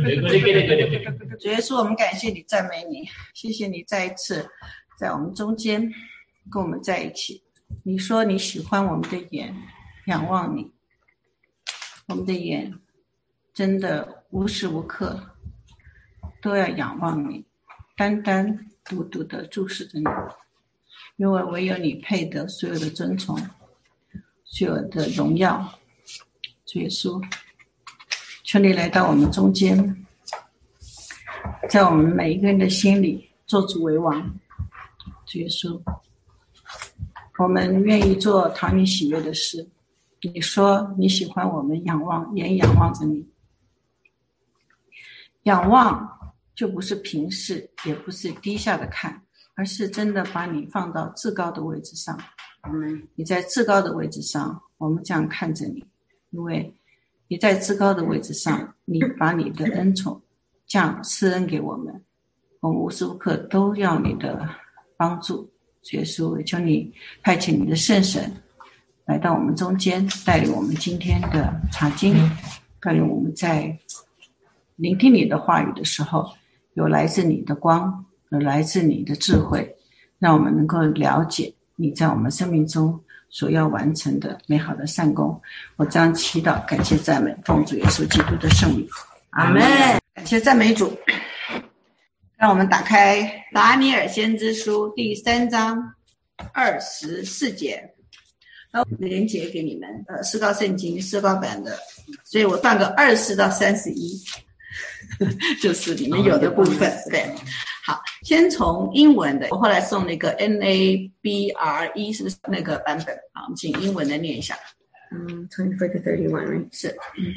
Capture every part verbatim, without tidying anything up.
主耶稣，我们感谢你，赞美你，谢谢你再一次在我们中间跟我们在一起。你说你喜欢我们的眼仰望你，我们的眼真的无时无刻都要仰望你，单单独独的注视着你，因为唯有你配得所有的尊崇，所有的荣耀。主耶稣，求你来到我们中间，在我们每一个人的心里做主为王。主耶稣，我们愿意做讨你喜悦的事。你说你喜欢我们仰望，也仰望着你。仰望就不是平视，也不是低下的看，而是真的把你放到至高的位置上。嗯，你在至高的位置上，我们这样看着你，因为你在至高的位置上，你把你的恩宠降施恩给我们，我们无时无刻都要你的帮助。主耶稣，求你派遣你的圣神来到我们中间，带领我们今天的查经，带领我们在聆听你的话语的时候，有来自你的光，有来自你的智慧，让我们能够了解你在我们生命中所要完成的美好的善功。我这样祈祷，感谢赞美，奉主耶稣基督的圣名，阿们。感谢赞美主。让我们打开达尼尔先知书第三章二十四节，然后连结给你们，呃，诗高圣经诗高版的，所以我断个二十四到三十一，就是你们有的部分。对，好，先从英文的，我后来送那个 N A B R E 是不是那个版本？好，我们请英文的念一下。 嗯 twenty-four to thirty-one, right? 是。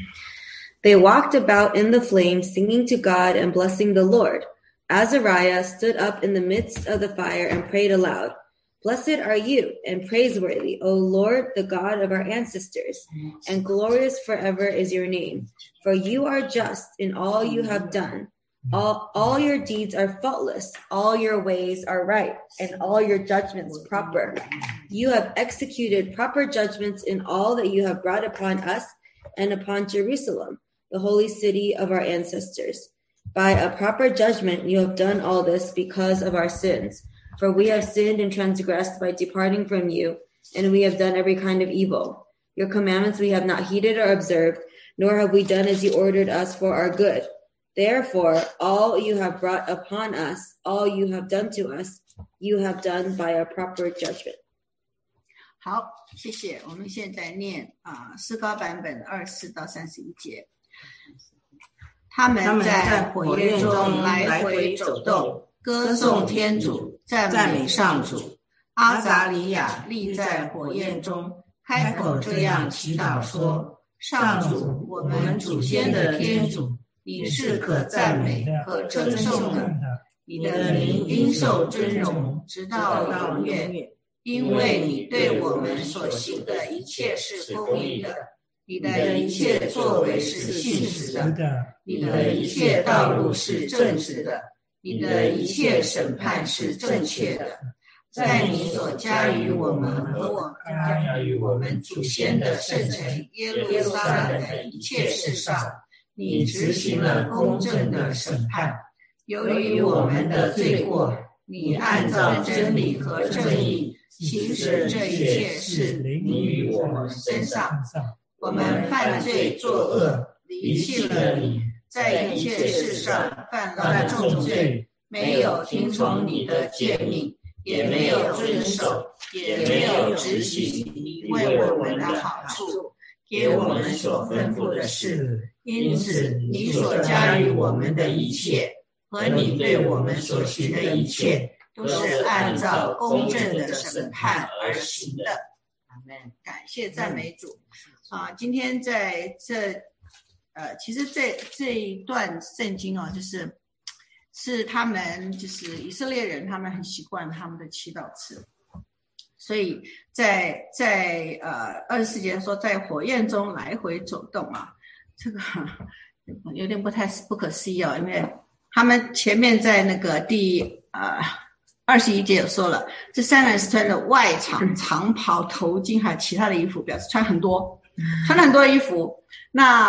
They walked about in the flames, singing to God and blessing the Lord. Azariah stood up in the midst of the fire and prayed aloud. Blessed are you and praiseworthy, O Lord, the God of our ancestors, and glorious forever is your name. For you are just in all you have done. All, all your deeds are faultless, all your ways are right, and all your judgments proper. You have executed proper judgments in all that you have brought upon us and upon Jerusalem, the holy city of our ancestors. By a proper judgment you have done all this because of our sins. For we have sinned and transgressed by departing from you, and we have done every kind of evil. Your commandments we have not heeded or observed, nor have we done as you ordered us for our good. Therefore, all you have brought upon us, all you have done to us, you have done by a proper judgment. 好，谢谢。我们现在念啊，诗高版本二十四到三十一节。他们在火焰中来回走动，歌颂天主，赞美上主。阿杂里亚立在火焰中，开口这样祈祷说：上主，我们祖先的天主，你是可赞美可称颂的，你的名应受尊荣，直到永远，因为你对我们所行的一切是公义的，你的一切作为是信实的，你的一切道路是正直的，你的一切审判是正确的。在你所加于我们和我加于我们祖先的圣城耶路撒冷的一切事上，你执行了公正的审判。由于我们的罪过，你按照真理和正义行使这一切事临于我们身上。我们犯罪作恶，离弃了你，在一切事上犯了重罪，没有听从你的诫命，也没有遵守，也没有执行你为我们的好处，给我们所吩咐的事。因此你所加于我们的一切和你对我们所行的一切，都是按照公正的审判而行的。阿们。感谢赞美主啊！今天在这呃，其实这这一段圣经哦，就是是他们就是以色列人，他们很习惯他们的祈祷词，所以在在呃二十四节说在火焰中来回走动啊，这个有点不太不可思议哦，因为他们前面在那个第呃二十一节有说了，这三个人是穿着外长长袍、头巾还有其他的衣服，表示穿很多，穿了很多衣服。那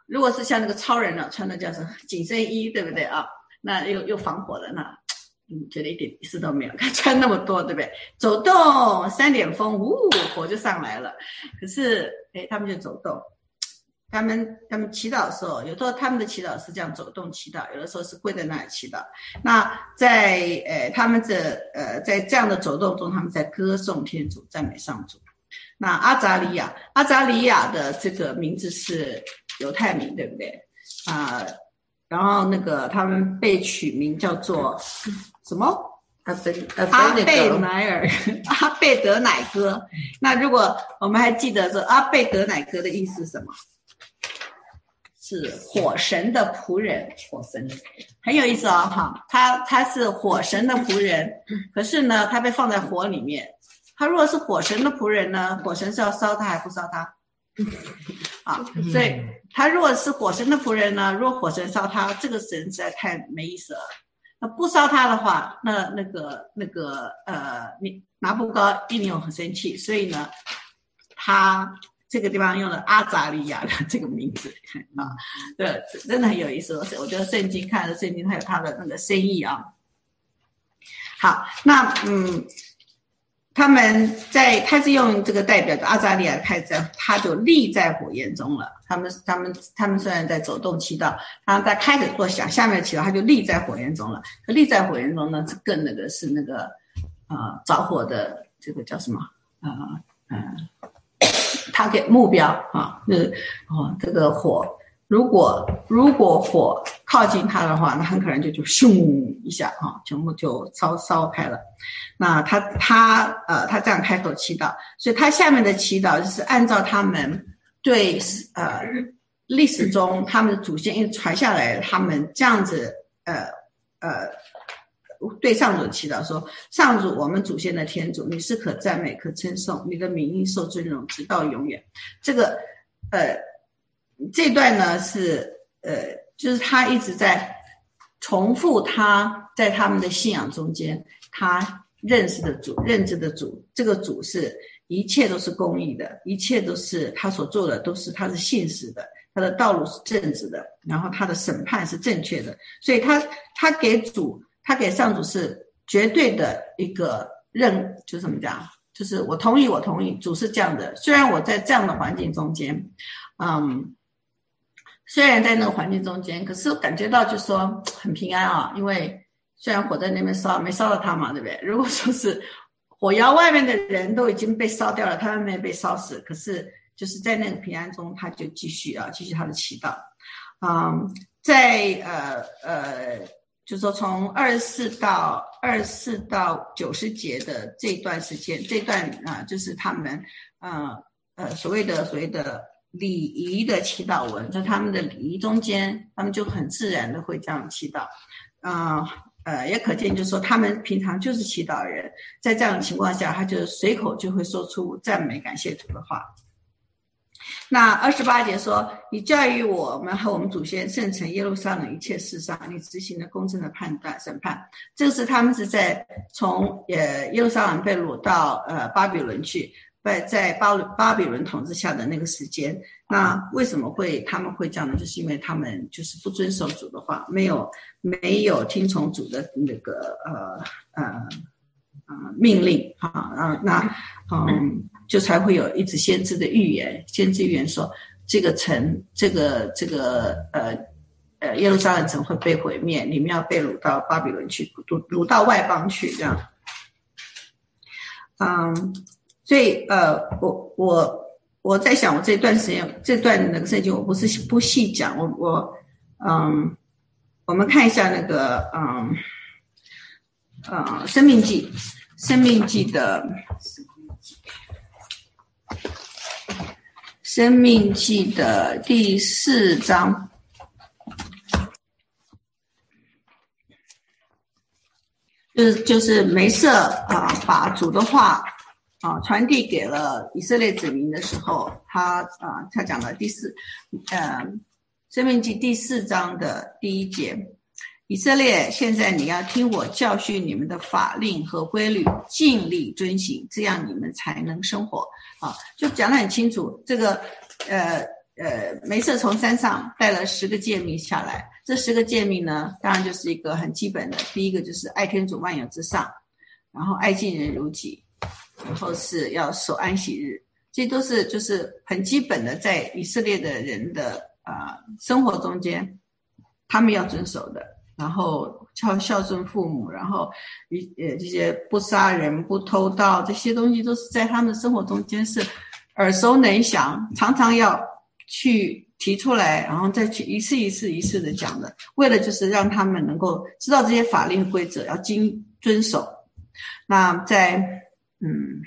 如果是像那个超人呢，穿的叫什么紧身衣，对不对啊？那又又防火的，那嗯，觉得一点意思都没有。他穿那么多，对不对？走动三点风，呜，火就上来了。可是，哎，他们就走动。他们他们祈祷的时候，有时候他们的祈祷是这样走动祈祷，有的时候是跪在那里祈祷。那在呃他们的呃在这样的走动中，他们在歌颂天主，赞美上主。那阿扎利亚，阿扎利亚的这个名字是犹太名，对不对？啊、呃，然后那个他们被取名叫做什么？阿贝阿贝乃尔，阿贝德乃哥。那如果我们还记得说阿贝德乃哥的意思是什么？是火神的仆人，火神很有意思哦，哈，他他是火神的仆人，可是呢，他被放在火里面。他如果是火神的仆人呢，火神是要烧他还不烧他？啊，所以他如果是火神的仆人呢，如果火神烧他，这个神实在太没意思了。那不烧他的话，那那个那个呃，你拿布高一定很生气，所以呢，他这个地方用了阿扎利亚的这个名字啊，对，真的很有意思。我觉得圣经看了圣经，它有它的那个深意啊。好，那嗯。他们在，他是用这个代表的阿扎利亚开始，他就立在火焰中了。他们，他们，他们虽然在走动祈祷，然后在开始做下下面的祈祷，他就立在火焰中了。可立在火焰中呢，是更那个是那个呃着火的这个叫什么？呃呃，他给目标啊，就是哦这个火。如果如果火靠近它的话，那很可能就就咻一下啊，全部就烧烧开了。那他他呃他这样开口祈祷，所以他下面的祈祷就是按照他们对呃历史中他们的祖先一直传下来，他们这样子呃呃对上主的祈祷说：上主，我们祖先的天主，你是可赞美、可称颂，你的名义受尊荣，直到永远。这个呃。这段呢是呃，就是他一直在重复他在他们的信仰中间他认识的主、认知的主，这个主是一切都是公义的，一切都是他所做的都是他是信实的，他的道路是正直的，然后他的审判是正确的，所以他他给主，他给上主是绝对的一个认，就怎么讲，就是我同意，我同意，主是这样的。虽然我在这样的环境中间，嗯。虽然在那个环境中间，可是感觉到就是说很平安啊，因为虽然火在那边烧，没烧到他嘛，对不对？如果说是火窑外面的人都已经被烧掉了，他们没被烧死，可是就是在那个平安中，他就继续啊，继续他的祈祷。嗯，在呃呃，就是说从二十四到二十四到九十节的这段时间，这段啊、呃，就是他们呃呃所谓的所谓的。礼仪的祈祷文，在他们的礼仪中间，他们就很自然的会这样祈祷，呃呃，也可见就是说他们平常就是祈祷的人，在这样的情况下，他就随口就会说出赞美感谢主的话。那二十八节说：你教育我们和我们祖先圣城耶路撒冷一切事上，你执行了公正的判断审判。这是他们是在从呃耶路撒冷被掳到呃巴比伦去。在在巴巴比伦统治下的那个时间，那为什么会他们会这样呢？就是因为他们就是不遵守主的话，没有没有听从主的那个呃呃呃命令啊，啊那嗯就才会有一直先知的预言，先知预言说这个城这个这个呃呃耶路撒冷城会被毁灭，你们要被掳到巴比伦去，掳掳到外邦去这样，嗯。所以，呃，我我我在想，我这段时间这段那个圣经，我不是不细讲，我我嗯，我们看一下那个嗯呃生命记，生命记的生命记的第四章。就是就是梅瑟啊、呃，把主的话。啊，传递给了以色列子民的时候，他啊、呃，他讲了第四，呃，申命记第四章的第一节，以色列，现在你要听我教训你们的法令和规律，尽力遵行，这样你们才能生活。啊，就讲得很清楚，这个呃呃，梅瑟从山上带了十个诫命下来，这十个诫命呢，当然就是一个很基本的，第一个就是爱天主万有之上，然后爱敬人如己，然后是要守安息日，这都是就是很基本的，在以色列的人的呃生活中间，他们要遵守的。然后孝孝顺父母，然后呃这些不杀人、不偷盗，这些东西都是在他们生活中间是耳熟能详，常常要去提出来，然后再去一次一次一次的讲的，为了就是让他们能够知道这些法律规则要经遵守。那在嗯。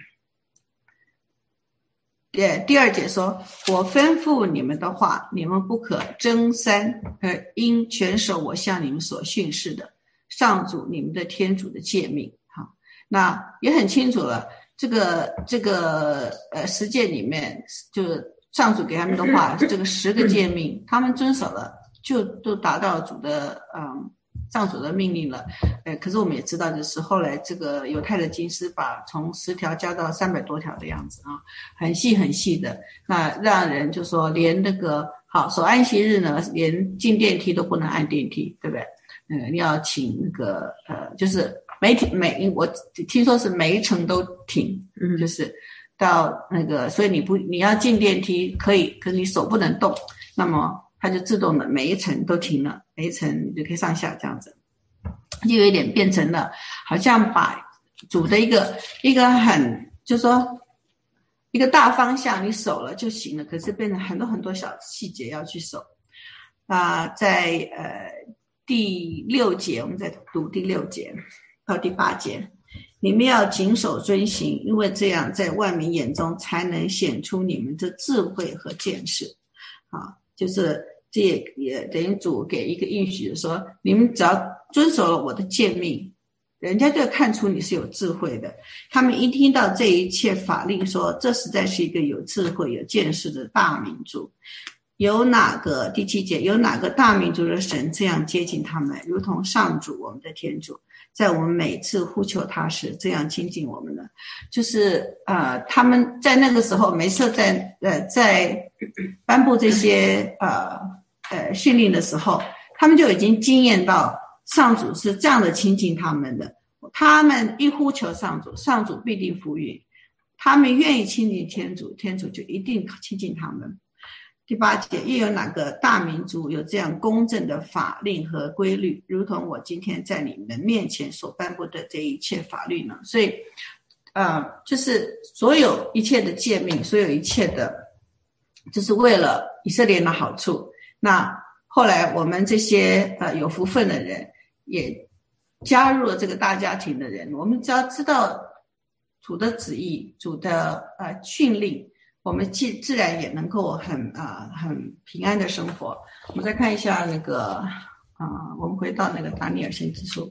对，第二节说，我吩咐你们的话，你们不可争三，而应全守我向你们所训示的上主你们的天主的诫命。好，那也很清楚了，这个这个呃十诫里面，就是上主给他们的话，这个十个诫命，他们遵守了，就都达到主的嗯。上主的命令了，呃，可是我们也知道，就是后来这个犹太的经师把从十条加到三百多条的样子啊，很细很细的，那让人就说连那个好守安息日呢，连进电梯都不能按电梯，对不对？呃，你要请那个呃，就是每每我听说是每一层都停，嗯，就是到那个，所以你不你要进电梯可以，可是你手不能动，那么它就自动的每一层都停了，每一层你就可以上下这样子，就有一点变成了好像把主的一个一个很就是说一个大方向你守了就行了，可是变成很多很多小细节要去守。啊、呃，在呃第六节，我们再读第六节到第八节，你们要谨守遵行，因为这样在万民眼中才能显出你们的智慧和见识。啊。就是这也也等于主给一个应许说，你们只要遵守了我的诫命，人家就看出你是有智慧的。他们一听到这一切法令说，这实在是一个有智慧有见识的大民族。有哪个第七节，有哪个大民族的神这样接近他们，如同上主我们的天主在我们每次呼求他时这样亲近我们呢？就是呃，他们在那个时候梅瑟在呃在颁布这些呃呃训令的时候，他们就已经经验到上主是这样的亲近他们的。他们一呼求上主，上主必定扶允；他们愿意亲近天主，天主就一定亲近他们。第八节，又有哪个大民族有这样公正的法令和规律，如同我今天在你们面前所颁布的这一切法律呢？所以呃，就是所有一切的诫命，所有一切的就是为了以色列的好处。那后来我们这些呃有福分的人也加入了这个大家庭的人，我们只要知道主的旨意，主的呃训令，我们自自然也能够很啊、呃、很平安的生活。我们再看一下那个啊、呃，我们回到那个达尼尔先知书。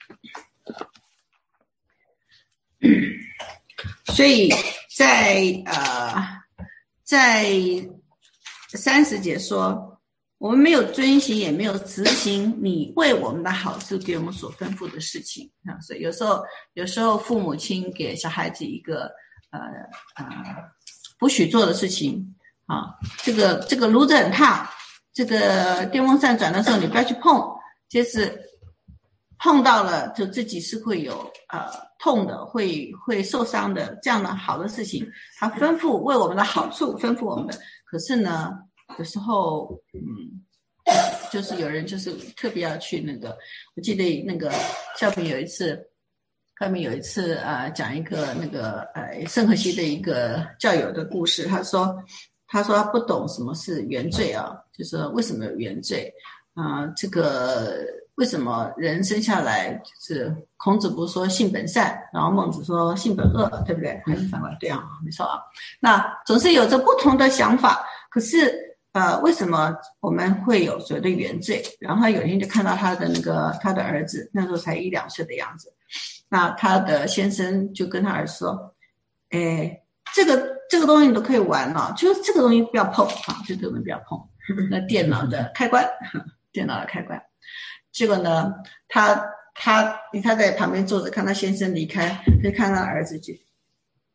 所以在呃在三十节说，我们没有遵行也没有执行你为我们的好处给我们所吩咐的事情啊。所以有时候有时候父母亲给小孩子一个呃呃不许做的事情啊，这个这个炉子很烫，这个电风扇转的时候你不要去碰，就是碰到了就自己是会有呃痛的，会会受伤的，这样的好的事情他吩咐为我们的好处吩咐我们的。可是呢有时候嗯就是有人就是特别要去那个，我记得那个校平有一次他们有一次呃讲一个那个呃圣荷西的一个教友的故事，他说他说他不懂什么是原罪啊，就是为什么有原罪啊、呃、这个为什么人生下来就是孔子不是说性本善，然后孟子说性本恶，对不对？还是反过来？对啊，没错啊。那总是有着不同的想法，可是呃，为什么我们会有所谓的原罪？然后他有一天就看到他的那个他的儿子，那时候才一两岁的样子。那他的先生就跟他儿子说：“哎，这个这个东西你都可以玩了，就是这个东西不要碰啊，就这个东西不要碰。那电脑的开关，电脑的开关。结果呢，他他他在旁边坐着，看他先生离开，就看他儿子就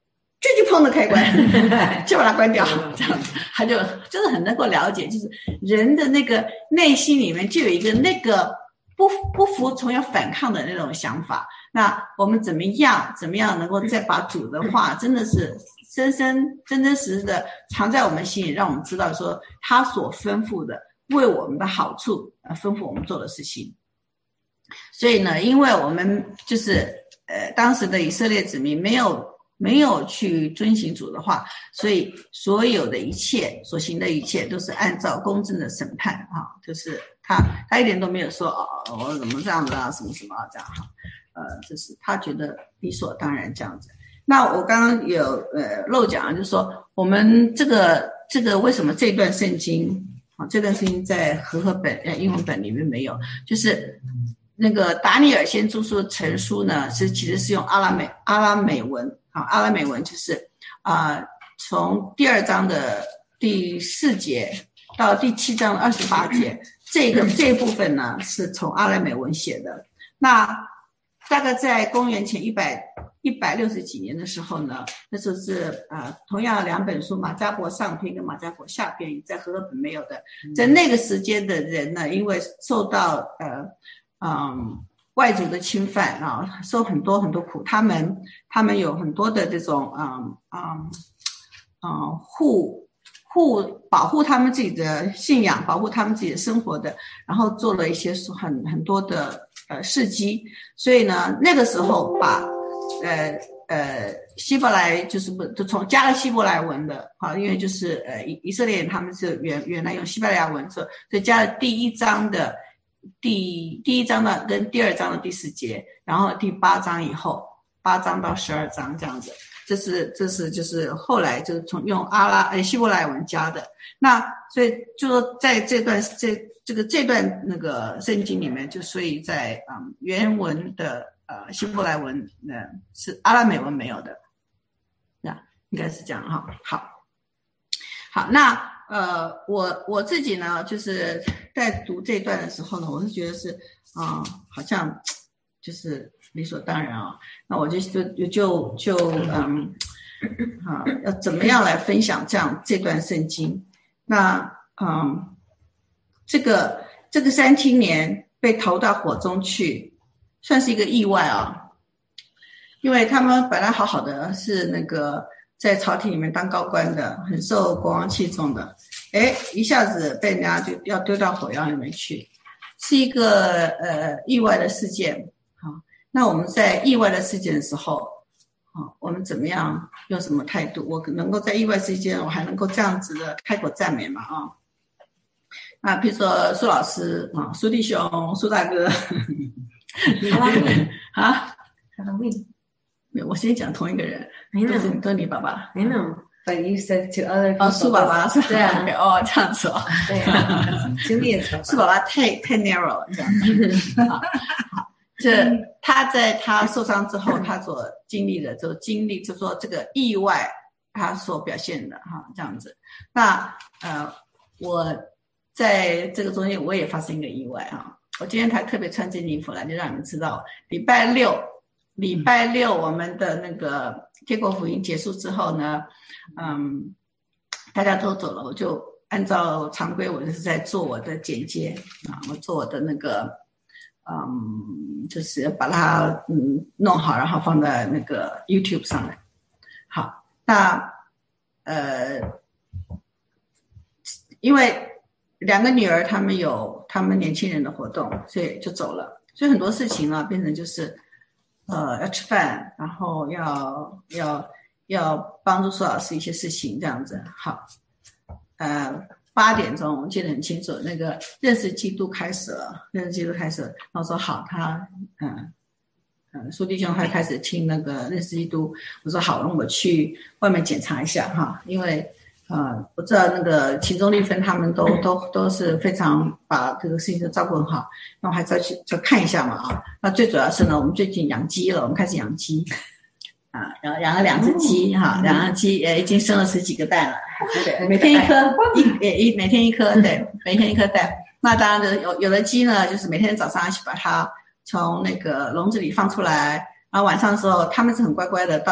就去碰的开关，就把它关掉，这样子，他就就是很能够了解，就是人的那个内心里面就有一个那个不不服从要反抗的那种想法。那我们怎么样怎么样能够再把主的话真的是深深真真实实的藏在我们心里，让我们知道说他所吩咐的为我们的好处呃吩咐我们做的事情。所以呢，因为我们就是呃当时的以色列子民没有没有去遵行主的话，所以所有的一切所行的一切都是按照公正的审判啊，就是他他一点都没有说哦我怎么这样子啊什么什么这样哈，呃就是他觉得理所当然这样子。那我刚刚有呃漏讲，就是说我们这个这个为什么这段圣经啊这段圣经在和合本呃英文本里面没有，就是那个达尼尔先著书成书呢是其实是用阿拉美阿拉美文啊，阿拉美文就是啊、呃，从第二章的第四节到第七章的二十八节，这个这一部分呢是从阿拉美文写的。那大概在公元前一百一百六十几年的时候呢，那时候是呃同样两本书，马加伯上篇跟马加伯下篇，在和合本没有的。在那个时间的人呢，因为受到呃嗯。外族的侵犯啊，受很多很多苦，他们他们有很多的这种嗯嗯嗯护护保护他们自己的信仰，保护他们自己的生活的，然后做了一些很很多的呃事迹，所以呢，那个时候把呃呃希伯来就是不就从加了希伯来文的啊，因为就是呃以以色列人他们是原原来用西班牙文做，所以加了第一章的。第第一章的跟第二章的第四节，然后第八章以后，八章到十二章这样子，这是这是就是后来就是从用阿拉呃希伯来文加的。那所以就说在这段这这个这段那个圣经里面，就所以在嗯原文的呃希伯来文呢、呃、是阿拉美文没有的，那应该是这样哈。好，好那。呃，我我自己呢，就是在读这一段的时候呢，我是觉得是，啊、呃，好像就是理所当然啊。那我就就就就嗯，啊，要怎么样来分享这样这段圣经？那嗯，这个这个三青年被投到火中去，算是一个意外啊，因为他们本来好好的，是那个。在朝廷里面当高官的，很受国王器重的，哎，一下子被人家就要丢到火窑里面去，是一个呃意外的事件。好，那我们在意外的事件的时候，好，我们怎么样用什么态度？我能够在意外事件，我还能够这样子的开口赞美嘛？啊，那比如说苏老师啊，苏弟兄，苏大哥， 你拉命啊， 他的命。 我先讲同一个人，都是都是你爸爸。 I know, but you said to other people. 哦，苏爸爸是吧？ 对啊， 哦，这样子哦。 对啊，经历了苏爸爸太太 narrow 了，这样子。好，好，这他在他受伤之后，他所经历的这个经历，就说这个意外，他所表现的哈，这样子。那呃，我在这个中间我也发生一个意外哈。我今天才特别穿这件衣服来，就让你们知道，礼拜六。礼拜六我们的那个天国福音结束之后呢，嗯，大家都走了，我就按照常规，我就是在做我的剪接啊，我做我的那个，嗯，就是把它嗯弄好，然后放在那个 YouTube 上来。好，那呃，因为两个女儿她们有她们年轻人的活动，所以就走了，所以很多事情呢变成就是。呃，要吃饭，然后要要要帮助苏老师一些事情，这样子。好，呃，八点钟我记得很清楚，那个认识基督开始了，认识基督开始了。然后说好，他嗯嗯，苏弟兄他开始听那个认识基督。我说好，那我去外面检查一下哈，因为呃，我知道那个秦钟立芬他们都都都是非常把这个事情都照顾很好，那我还是要去就看一下嘛啊。那最主要是呢，我们最近养鸡了，我们开始养鸡啊，然后养了两只鸡哈，两只鸡呃已经生了十几个蛋了，每天一颗一一每天一颗，对，每天一颗蛋。那当然的有有的鸡呢，就是每天早上去把它从那个笼子里放出来，然后晚上的时候他们是很乖乖的到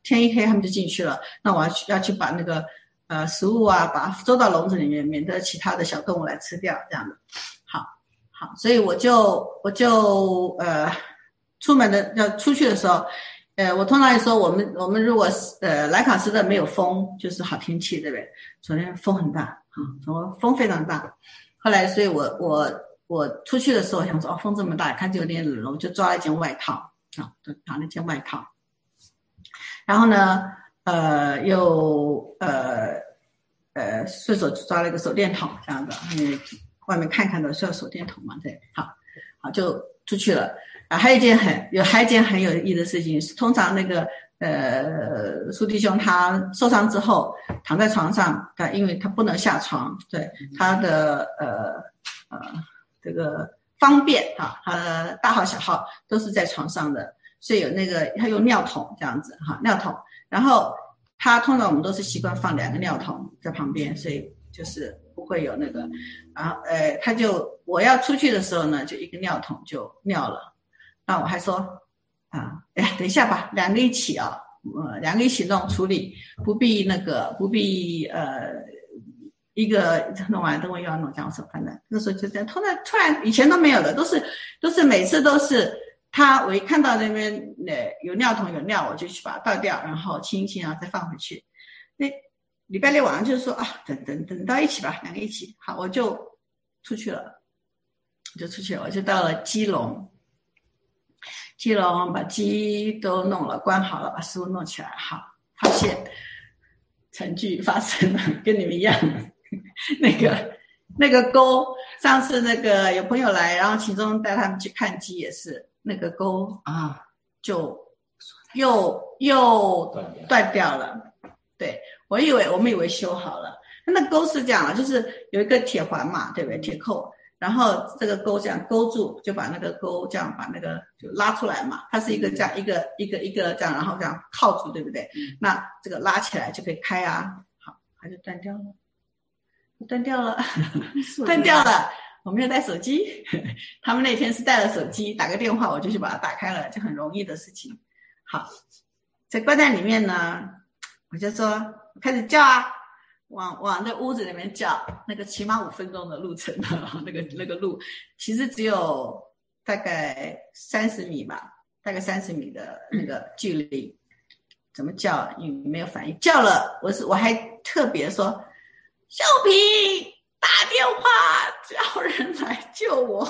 天一黑他们就进去了，那我要去要去把那个呃食物啊，把它收到笼子里面，免得其他的小动物来吃掉，这样的。好，好，所以我就我就呃出门的要出去的时候，呃，我通常说我们我们如果呃莱卡斯的没有风，就是好天气，对不对？昨天风很大啊，昨天风非常大。后来，所以我我我出去的时候想说，哦，风这么大，看就有点冷了，我就抓了一件外套啊，就拿了一件外套。然后呢，呃，又呃呃顺手抓了一个手电筒，这样子，因为外面看看的需要手电筒嘛，对，好，好就出去了。啊，还有一件很有还有一件很有意思的事情是，通常那个呃苏弟兄他受伤之后躺在床上，他因为他不能下床，对他的呃呃这个方便啊，他的大号小号都是在床上的，所以有那个他用尿桶这样子哈，尿桶，然后他通常我们都是习惯放两个尿桶在旁边，所以就是不会有那个，然后呃他就我要出去的时候呢，就一个尿桶就尿了。那我还说啊，哎，等一下吧，两个一起啊，呃，两个一起弄处理，不必那个，不必呃，一个弄完等我又要弄，这样说，反正那时候就这样，突然突然以前都没有的，都是都是每次都是他，我一看到那边呃有尿桶有尿，我就去把它倒掉，然后清一清，然后再放回去。那礼拜六晚上就是说啊，等等等到一起吧，两个一起，好，我就出去了，我就出去了，我就到了基隆。基隆把鸡都弄了，关好了，把食物弄起来，好，发现惨剧发生了，跟你们一样，那个那个沟，上次那个有朋友来，然后其中带他们去看鸡也是，那个沟啊就又又断掉了，对，我以为我们以为修好了，那沟是这样的，就是有一个铁环嘛，对不对？铁扣。然后这个钩这样勾住，就把那个钩这样把那个就拉出来嘛，它是一个这样一个一个一个这样，然后这样靠住，对不对？嗯、那这个拉起来就可以开啊。好，它就断掉了，断掉了，断掉了。我没有带手机，他们那天是带了手机，打个电话我就去把它打开了，就很容易的事情。好，在关在里面呢，我就说我开始叫啊。往往那屋子里面叫，那个起码五分钟的路程的那个那个路，其实只有大概三十米吧，大概三十米的那个距离。怎么叫？你没有反应，叫了，我是我还特别说，小平打电话叫人来救我，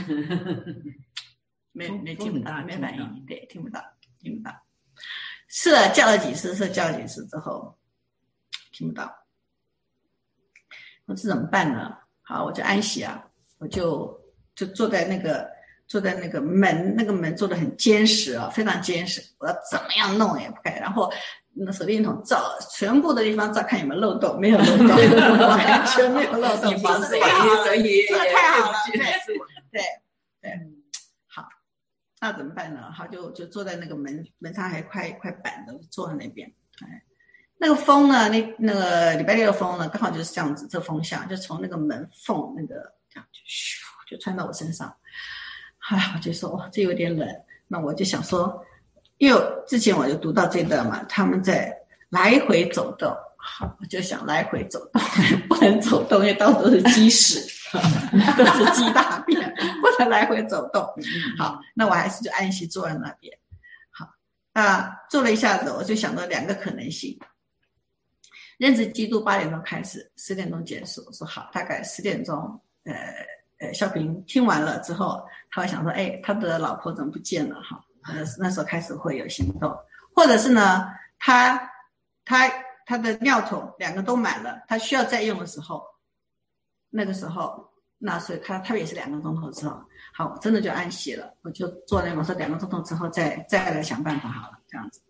没没听不到，没反应，对，听不到，听不到。是了，叫了几次，是叫了几次之后，听不到。我这怎么办呢？好，我就安息啊，我就就坐在那个坐在那个门，那个门做得很坚实啊，非常坚实。我要怎么样弄也不开，然后那手电筒照全部的地方照，看有没有漏洞，没有漏洞，完全没有漏洞， 房子太好了， 所以这太好了，对对对，好，那怎么办呢？好，就就坐在那个门门上还块一块板的，坐在那边，哎。那个风呢？那那个礼拜六的风呢？刚好就是这样子，这风向就从那个门缝那个这样就咻就穿到我身上。哎，我就说哇，这有点冷。那我就想说，因为之前我就读到这段嘛，他们在来回走动。好，我就想来回走动，不能走动，因为到处都是鸡屎，都是鸡大便，不能来回走动。好，那我还是就安息坐在那边。好，那坐了一下子，我就想到两个可能性。认识基督八点钟开始，十点钟结束。我说好，大概十点钟，呃呃，小平听完了之后，他会想说，哎，他的老婆怎么不见了？哈，呃，那时候开始会有行动，或者是呢，他他他的尿桶两个都满了，他需要再用的时候，那个时候，那所以他他也是两个钟头之后，好，我真的就安息了，我就坐那，我说两个钟头之后再再来想办法好了，这样子，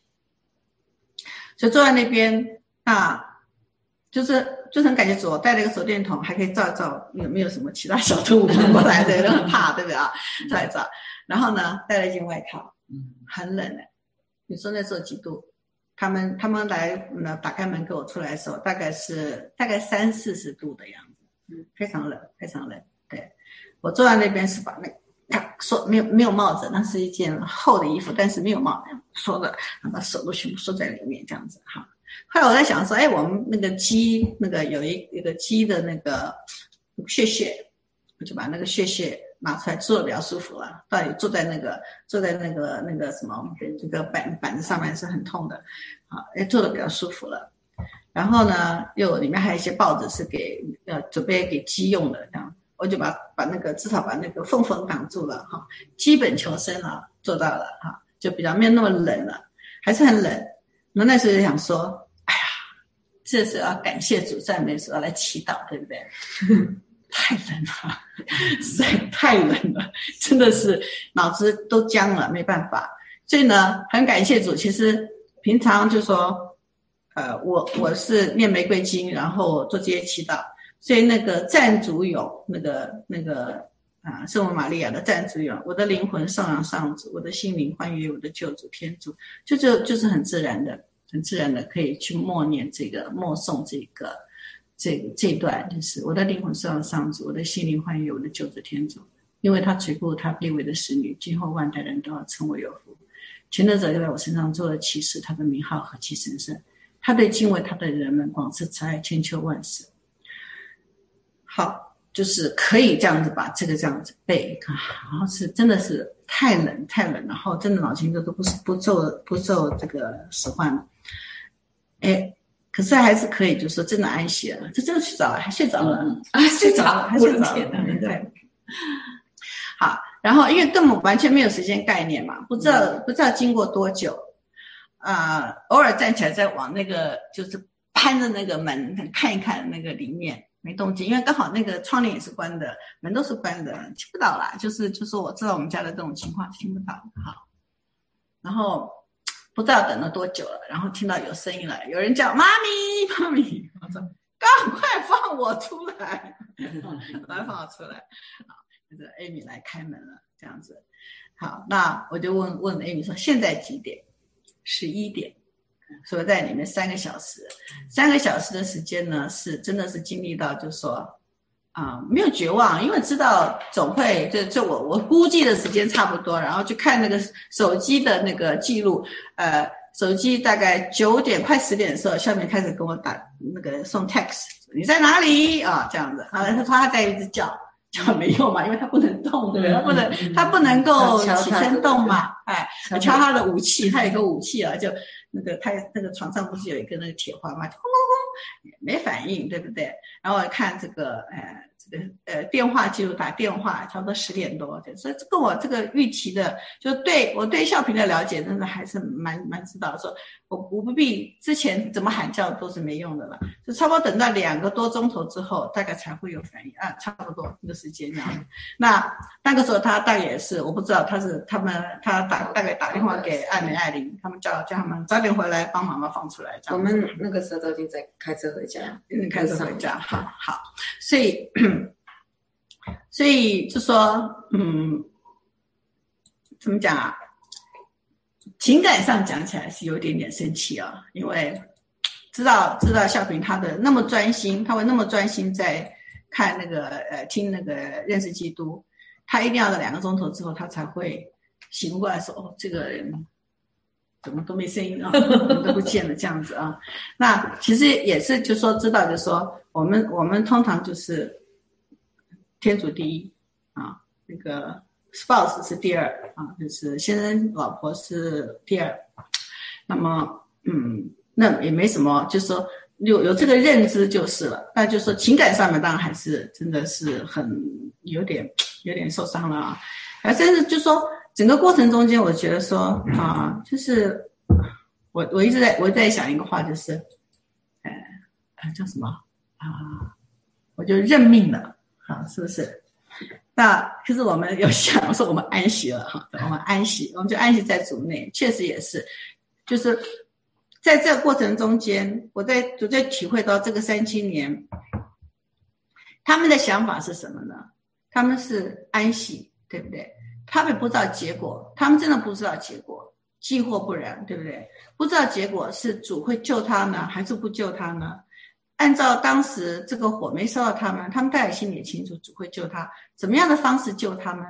就坐在那边。那就是就是很感谢主，我带了一个手电筒，还可以照一照有没有什么其他小动物跑过来的，都很怕，对不对啊？照一照。然后呢，带了一件外套，很冷的。你说那时候几度？他们他们来呢，打开门给我出来的时候，大概是大概三四十度的样子，非常冷，非常冷。对，我坐在那边是把那说没有没有帽子，那是一件厚的衣服，但是没有帽子，缩的，把手都全部缩在里面这样子哈。后来我在想说，哎，我们那个鸡那个有一一个鸡的那个血血，我就把那个血血拿出来，坐的比较舒服了。到底坐在那个坐在那个那个什么这个板板子上面是很痛的，啊，哎，坐的比较舒服了。然后呢，又里面还有一些报纸是给呃准备给鸡用的，这样我就把把那个至少把那个缝缝挡住了哈，基本求生啊做到了哈，就比较没有那么冷了，还是很冷。那那时候就想说，哎呀，这是要感谢主赞美主，要来祈祷，对不对？太冷了，实在太冷了，真的是脑子都僵了，没办法。所以呢，很感谢主。其实平常就说，呃，我我是念玫瑰经，然后做这些祈祷，所以那个赞主咏，那个那个啊，圣母玛利亚的赞主咏，我的灵魂颂扬上主，我的心灵欢愉我的救主天主，就就就是很自然的。很自然的可以去默念这个默诵这个这个这一段，就是我的灵魂颂扬上主，我的心灵欢愉我的救主天主，因为他垂顾他卑微的使女，今后万代人都要称我有福。全能者就在我身上做了启示，他的名号何其神圣，他对敬畏他的人们广施慈爱，千秋万世。好，就是可以这样子把这个这样子背，然后是真的是太冷太冷，然后真的脑筋都都不是不受不受这个使唤了。哎，可是还是可以，就是说真的安息了，这真的睡着了，还睡着了，嗯、啊，睡着了，还睡着了，对。好，然后因为根本完全没有时间概念嘛，不知道、嗯、不知道经过多久，啊、呃，偶尔站起来再往那个就是攀着那个门看一看那个里面没动静，因为刚好那个窗帘也是关的，门都是关的，听不到啦，就是就是我知道我们家的这种情况听不到，好，然后。不知道等了多久了，然后听到有声音了，有人叫妈咪妈咪，我说赶快放我出来，赶快放我出来。好，这个 Amy 来开门了，这样子。好，那我就问问 Amy 说现在几点？十一点。所以在里面三个小时，三个小时的时间呢，是真的是经历到就是说啊、呃，没有绝望，因为知道总会就就我我估计的时间差不多，然后去看那个手机的那个记录，呃，手机大概九点快十点的时候，下面开始跟我打那个送 text， 你在哪里啊？这样子，啊，他说他在一直叫，叫没用嘛，因为他不能动，对不对？他不能他不能够起身动嘛，哎，敲他的武器，他有一个武器啊，就那个他那个床上不是有一个那个铁环嘛，轰轰轰，没反应，对不对？然后我看这个，呃，这个呃电话记录打电话，差不多十点多，所以跟我这个预期的，就对我对孝平的了解，真的还是蛮蛮知道，说我我不必之前怎么喊叫都是没用的了，就差不多等到两个多钟头之后，大概才会有反应啊，差不多这个时间这样。那那个时候他大概也是，我不知道他是他们他打大概打电话给艾美艾琳，他们叫叫他们早点回来帮妈妈放出来。 我们那个时候都已经在开车回家， 嗯，开车回家，好好，所以所以就说，嗯，怎么讲啊？情感上讲起来是有一点点生气啊，因为知道知道孝平他的那么专心，他会那么专心在看那个呃听那个认识基督，他一定要在两个钟头之后他才会醒过来说，哦，这个人怎么都没声音啊，都不见了这样子啊。那其实也是就说知道就说我们我们通常就是天主第一啊，那个 spouse 是第二啊，就是先生老婆是第二。那么嗯，那也没什么，就是说有有这个认知就是了。那就是说情感上面当然还是真的是很有点有点受伤了啊。而甚至就是说整个过程中间，我觉得说啊，就是我我一直在我在想一个话，就是，呃，叫什么啊？我就认命了啊，是不是？那可是我们有想说我们安息了哈，我们安息，我们就安息在主内，确实也是，就是在这个过程中间，我在我在体会到这个三七年，他们的想法是什么呢？他们是安息，对不对？他们不知道结果，他们真的不知道结果，既或不然，对不对？不知道结果是主会救他呢，还是不救他呢？按照当时这个火没烧到他们，他们大概心里也清楚主会救他，怎么样的方式救他们呢？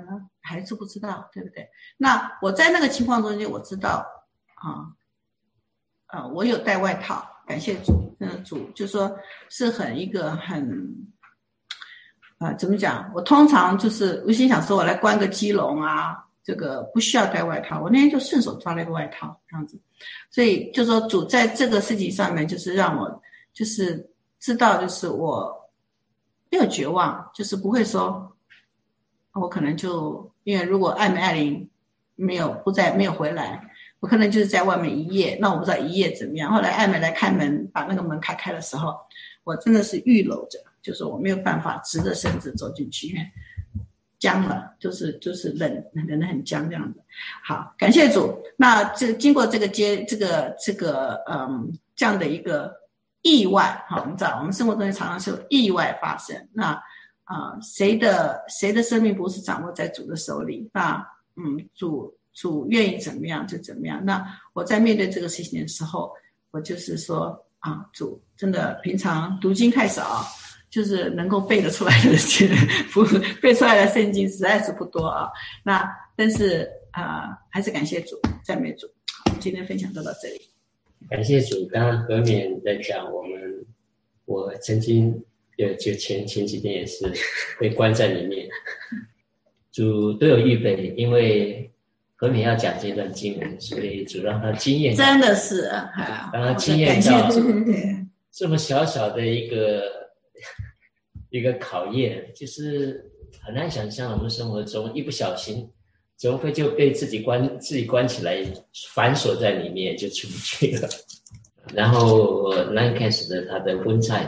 还是不知道，对不对？那我在那个情况中间，我知道啊，呃，我有带外套，感谢主，嗯，主就说是很一个很，呃，怎么讲？我通常就是我心想说，我来关个鸡笼啊，这个不需要带外套，我那天就顺手抓了一个外套这样子，所以就说主在这个事情上面，就是让我就是知道，就是我没有绝望，就是不会说，我可能就因为如果艾美艾琳没有不在没有回来，我可能就是在外面一夜，那我不知道一夜怎么样。后来艾美来开门，把那个门开开的时候，我真的是预搂着，就是我没有办法直着身子走进去，因为僵了，就是就是冷冷得很僵这样子。好，感谢主。那这经过这个接这个这个嗯这样的一个意外，好，我们知道我们生活中常常是有意外发生。那啊、呃，谁的谁的生命不是掌握在主的手里？那嗯，主主愿意怎么样就怎么样。那我在面对这个事情的时候，我就是说啊，主真的平常读经太少，就是能够背得出来的不背出来的圣经实在是不多啊。那但是啊、呃，还是感谢主，赞美主。好，今天分享就到这里。 感谢主。刚刚何勉在讲，我们我曾经有就前前几天也是被关在里面，主都有预备，因为何勉要讲这段经文，所以主让他经验， 真的是啊， 让他经验到对这么小小的一个一个考验，就是很难想象我们生活中一不小心怎么会就被自己关自己关起来，反锁在里面就出不去了。然后那开始的他的婚菜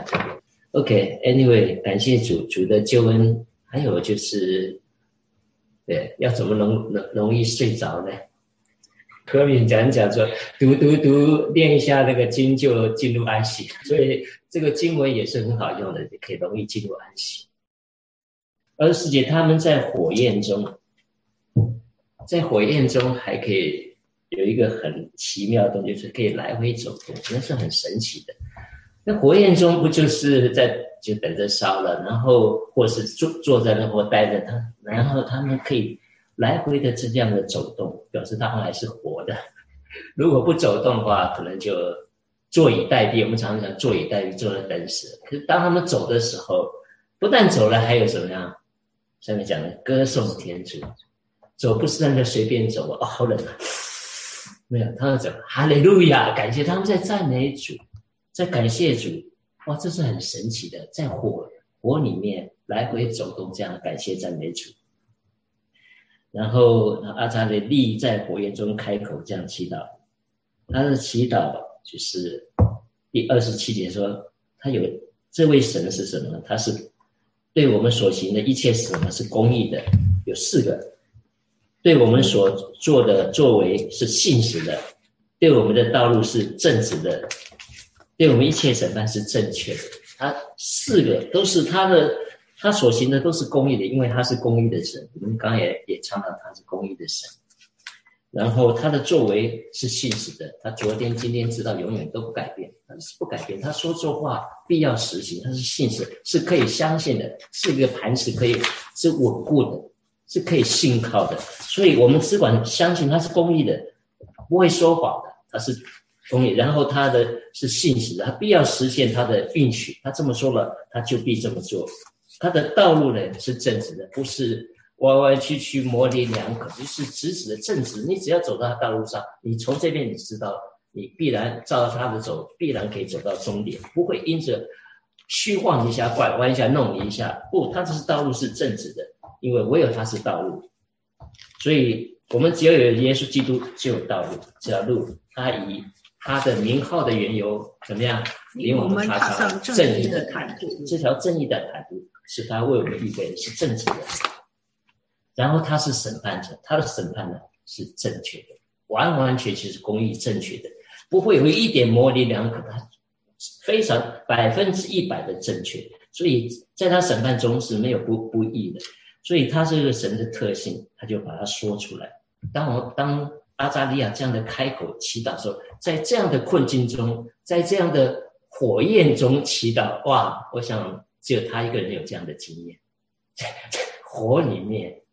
OK anyway 感谢主主的救恩。还有就是对要怎么容容易睡着呢？何敏讲讲说读读读练一下那个经就进入安息，所以这个经文也是很好用的，可以容易进入安息。二十四节他们在火焰中，在火焰中还可以有一个很奇妙的东西，就是可以来回走动，那是很神奇的。那火焰中不就是在就等着烧了，然后或是坐坐在那或待着它，然后他们可以来回的这样的走动，表示他们还是活的。如果不走动的话，可能就坐以待毙。我们常常讲坐以待毙，坐着等死。可是当他们走的时候，不但走了，还有怎么样？上面讲的歌颂天主，走不是在那随便走哦，好冷啊！没有，他们讲哈利路亚，感谢，他们在赞美主，在感谢主。哇，这是很神奇的，在火火里面来回走动，这样感谢赞美主。然后阿扎雷立在火焰中开口这样祈祷，他的祈祷就是第二十七节说，他有这位神是什么呢？他是对我们所行的一切什么是公义的，有四个，对我们所做的作为是信实的，对我们的道路是正直的，对我们一切审判是正确的。他四个都是他的，他所行的都是公义的，因为他是公义的神。我们刚刚也也倡导他是公义的神。然后他的作为是信实的，他昨天、今天、直到永远都不改变，他是不改变。他说错话必要实行，他是信实，是可以相信的，是一个磐石，可以是稳固的，是可以信靠的。所以我们只管相信他是公义的，不会说谎的，他是公义。然后他的是信实的，他必要实现他的应许，他这么说了，他就必这么做。他的道路呢是正直的，不是弯弯曲曲模棱两可，就是直直的正直。你只要走到他道路上，你从这边你知道，你必然照他的走，必然可以走到终点，不会因着虚晃一下、拐弯一下、弄你一下。不，他这是道路是正直的，因为唯有他是道路。所以我们只要有耶稣基督，就有道路。这条路，他以他的名号的缘由怎么样，领我们踏上正义的坦途。这条正义的坦途是他为我们预备的，是正直的。然后他是审判者，他的审判呢是正确的，完完全全是公义正确的，不会有一点模棱两可，他非常百分之一百的正确。所以在他审判中是没有不不义的。所以他这个神的特性，他就把它说出来。当我当阿扎利亚这样的开口祈祷的时候，在这样的困境中，在这样的火焰中祈祷，哇！我想只有他一个人有这样的经验，在火里面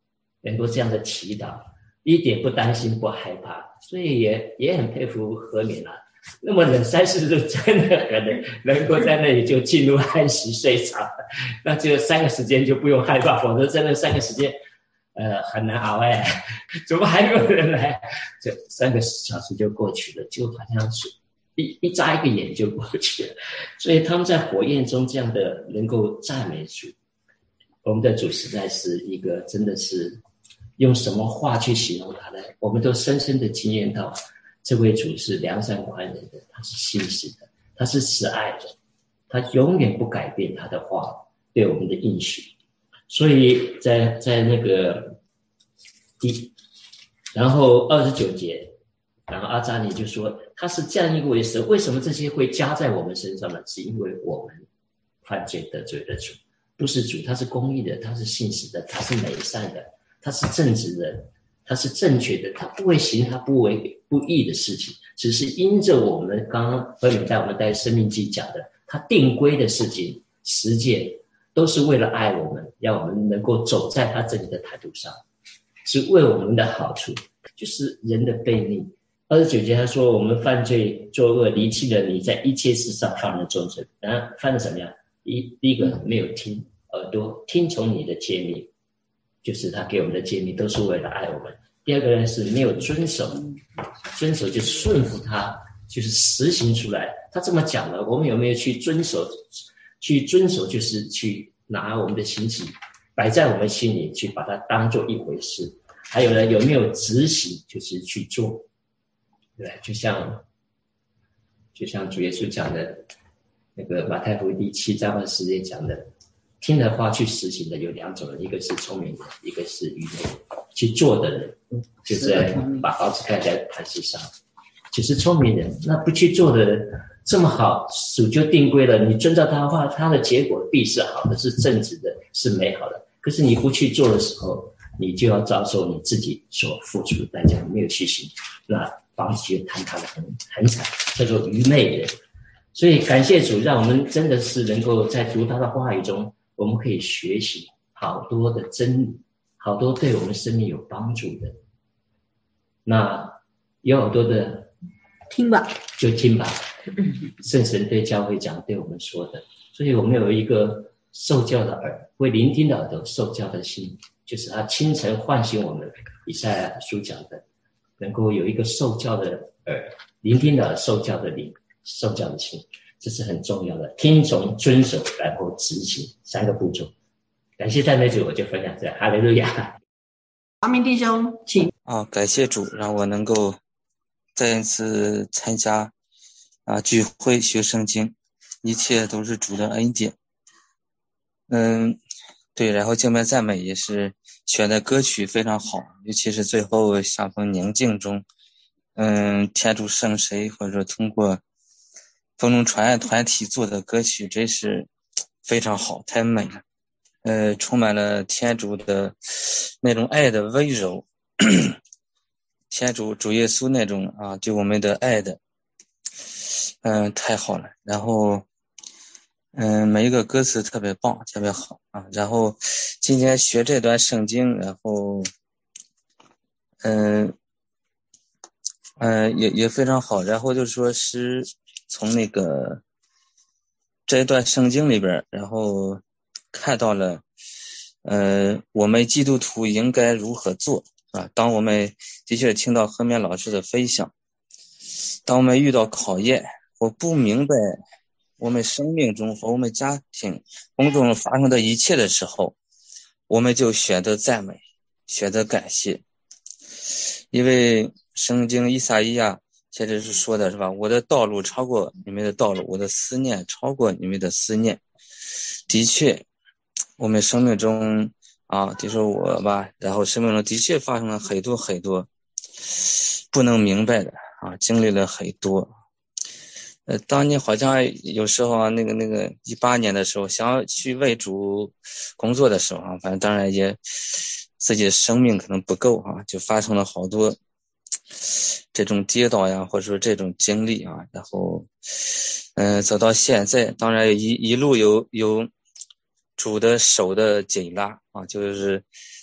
能够这样的祈祷，一点不担心不害怕，所以也也很佩服何敏啊。那么冷三十度真的可能能够在那里就进入安息睡着，那就三个时间就不用害怕，否则真的三个时间呃很难熬哎，怎么还有人来？这三个小时就过去了，就好像是一一眨一个眼就过去了。所以他们在火焰中这样的能够赞美主，我们的主实在是一个真的是用什么话去形容他呢？我们都深深的经验到。这位主是良善宽仁的，他是信实的，他是慈爱的，他永远不改变他的话对我们的应许。所以在在那个一，然后二十九节，然后阿扎尼就说他是这样一位神，为什么这些会加在我们身上呢？是因为我们犯罪得罪了主，不是主，他是公义的，他是信实的，他是美善的，他是正直的，他是正确的，他不会行他不为不义的事情，只是因着我们刚刚何敏带我们带生命记讲的，他定规的事情实践都是为了爱我们，让我们能够走在他这里的坦途上，是为我们的好处，就是人的悖逆。二十九节他说我们犯罪作恶离弃了你，在一切事上犯了重罪，然后犯了怎么样？一第一个没有听耳朵听从你的诫命，就是他给我们的诫命都是为了爱我们。第二个呢是没有遵守，遵守就顺服他，就是实行出来。他这么讲了，我们有没有去遵守？去遵守就是去拿我们的心情摆在我们心里，去把它当做一回事。还有呢，有没有执行？就是去做，对，就像就像主耶稣讲的，那个马太福音第七章二十节讲的。听的话去实行的有两种人，一个是聪明人，一个是愚昧人。去做的人，就是把刀子盖在磐石上，就是聪明人。那不去做的人，这么好，主就定规了，你遵照他的话，他的结果必是好的，是正直的，是美好的。可是你不去做的时候，你就要遭受你自己所付出的代价，没有去行，那房子就坍塌的很很惨，叫做愚昧人。所以感谢主，让我们真的是能够在读他的话语中，我们可以学习好多的真理，好多对我们生命有帮助的。那有好多的听吧， 就听吧。圣神对教会讲，对我们说的。所以我们有一个受教的耳，会聆听的耳朵，受教的心，就是他清晨唤醒我们。以赛亚书讲的，能够有一个受教的耳，聆听的耳，受教的灵，受教的心，这是很重要的。听从、遵守，然后执行，三个步骤。感谢赞美主，我就分享这样。哈利路亚。 阿明弟兄，请。 啊，感谢主，让我能够再一次参加啊聚会学圣经，一切都是主的恩典。嗯，对，然后敬拜赞美也是选的歌曲非常好，尤其是最后相逢宁静中，嗯，天主圣谁或者说通过风中传爱团体做的歌曲，真是非常好，太美了。呃，充满了天主的那种爱的温柔，天主主耶稣那种啊对我们的爱的，嗯、呃，太好了。然后，嗯、呃，每一个歌词特别棒，特别好啊。然后今天学这段圣经，然后，嗯、呃，嗯、呃，也也非常好。然后就说是从那个这一段圣经里边，然后看到了，呃，我们基督徒应该如何做啊？当我们的确听到何面老师的分享，当我们遇到考验，我不明白我们生命中和我们家庭工作中发生的一切的时候，我们就选择赞美，选择感谢，因为圣经以赛亚现在是说的是吧？我的道路超过你们的道路，我的思念超过你们的思念。的确，我们生命中啊，就说我吧，然后生命中的确发生了很多很多不能明白的啊，经历了很多。呃，当你好像有时候啊，那个那个一八年的时候，想要去为主工作的时候啊，反正当然也自己的生命可能不够啊，就发生了好多这种跌倒呀，或者说这种经历啊，然后，嗯、呃，走到现在，当然一一路有有主的手的紧拉啊，就是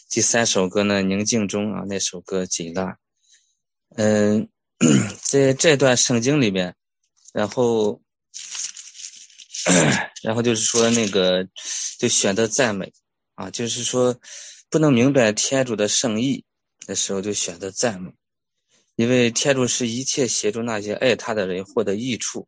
第三首歌呢，宁静中啊，那首歌紧拉。嗯，在这段圣经里面，然后，然后就是说那个，就选择赞美啊，就是说不能明白天主的圣意的时候，就选择赞美，因为天主是一切协助那些爱他的人获得益处。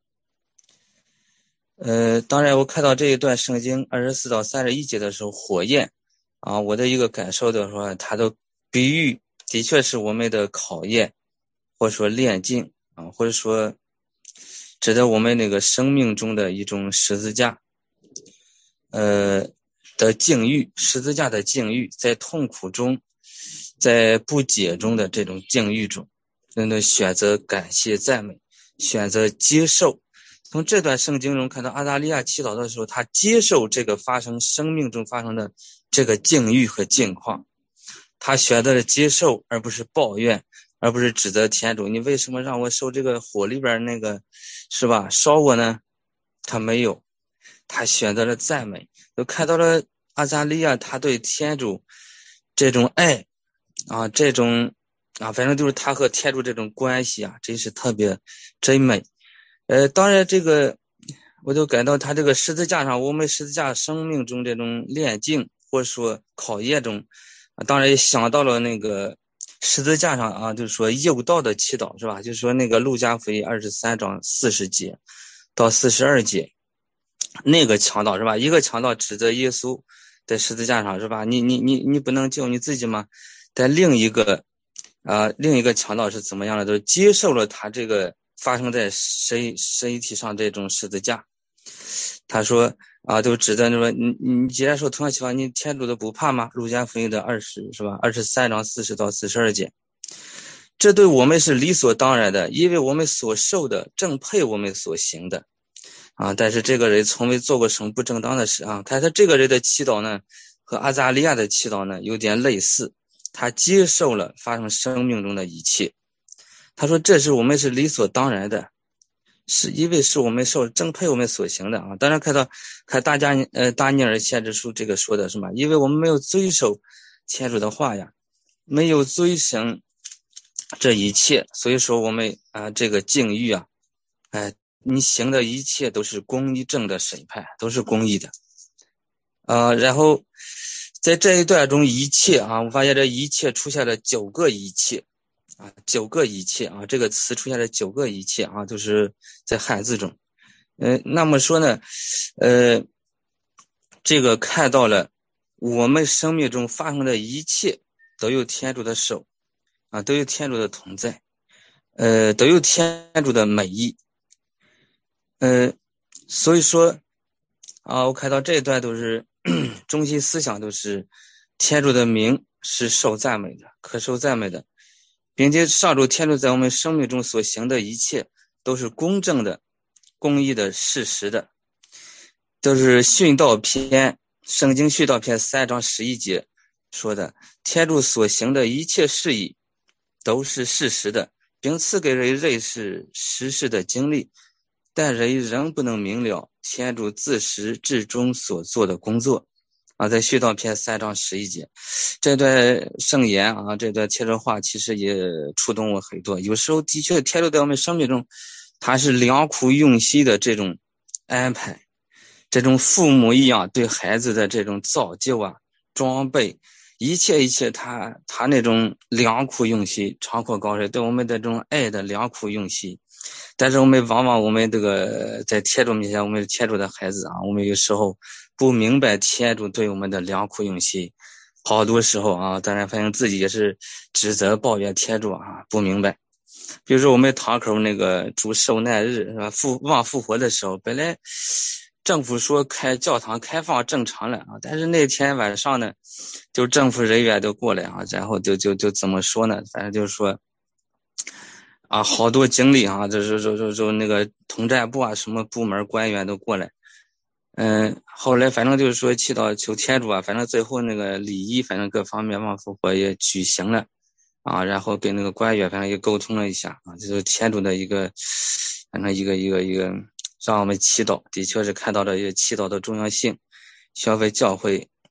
呃，当然我看到这一段圣经二十四到三十一节的时候，火焰啊，我的一个感受的说，它的比喻的确是我们的考验，或者说炼净啊，或者说指的我们那个生命中的一种十字架，呃的境遇，十字架的境遇，在痛苦中，在不解中的这种境遇中，真的选择感谢赞美，选择接受。从这段圣经中看到阿达利亚祈祷的时候，他接受这个发生生命中发生的这个境遇和境况，他选择了接受，而不是抱怨，而不是指责天主，你为什么让我受这个火里边那个是吧烧我呢？他没有，他选择了赞美，就看到了阿扎利亚他对天主这种爱啊，这种啊，反正就是他和天主这种关系啊，真是特别真美。呃，当然这个我就感到他这个十字架上，我们十字架生命中这种炼净或者说考验中啊，当然也想到了那个十字架上啊，就是说佑道的祈祷是吧？就是说那个路加福音二十三章四十节到四十二节那个强盗是吧？一个强盗指责耶稣在十字架上是吧？你你你你不能救你自己吗？但另一个啊、呃，另一个强盗是怎么样的？都接受了他这个发生在身身体上这种十字架。他说啊，就指责说你你既然说同样情况，你天主都不怕吗？路加福音的二十是吧？二十三章四十到四十二节，这对我们是理所当然的，因为我们所受的正配我们所行的啊。但是这个人从未做过什么不正当的事啊。看他这个人的祈祷呢，和阿扎利亚的祈祷呢有点类似，他接受了发生生命中的一切。他说这是我们是理所当然的，是因为是我们受正配我们所行的啊。当然看到看大家呃大尼尔先知书这个说的是吗？因为我们没有遵守天主的话呀，没有遵行这一切，所以说我们啊、呃、这个境遇啊，哎、呃，你行的一切都是公义正的审判，都是公义的啊、呃。然后在这一段中，一切啊，我发现这一切出现了九个一切。啊，九个一切啊，这个词出现了九个一切啊，就是在汉字中。呃，那么说呢，呃，这个看到了我们生命中发生的一切都有天主的手啊，都有天主的同在，呃，都有天主的美意。呃，所以说啊，我看到这一段都是中心思想都是天主的名是受赞美的，可受赞美的。并且上主天主在我们生命中所行的一切都是公正的、公义的、事实的，都是训道篇圣经训道篇三章十一节说的，天主所行的一切事宜都是事实的，并赐给人认识实事的经历，但人仍不能明了天主自始至终所做的工作啊，在训道篇三章十一节，这段圣言啊，这段天主话其实也触动我很多。有时候的确，天主在我们生命中，他是良苦用心的这种安排，这种父母一样对孩子的这种造就啊、装备，一切一切他，他他那种良苦用心、长阔高深，对我们的这种爱的良苦用心。但是我们往往我们这个在天主面前，我们是天主的孩子啊，我们有时候不明白天主对我们的良苦用心，好多时候啊，当然反正自己也是指责抱怨天主啊，不明白。比如说我们堂口那个主受难日是吧，复望复活的时候，本来政府说开教堂开放正常了啊，但是那天晚上呢，就政府人员都过来啊，然后就就就怎么说呢？反正就是说。啊，好多经历啊，就是就就就那个统战部啊，什么部门官员都过来，嗯，后来反正就是说祈祷求天主啊，反正最后那个礼仪，反正各方面望复活也举行了，啊，然后跟那个官员反正也沟通了一下啊，就是天主的一个，反正一个一个一个让我们祈祷，的确是看到了一个祈祷的重要性，消费教会，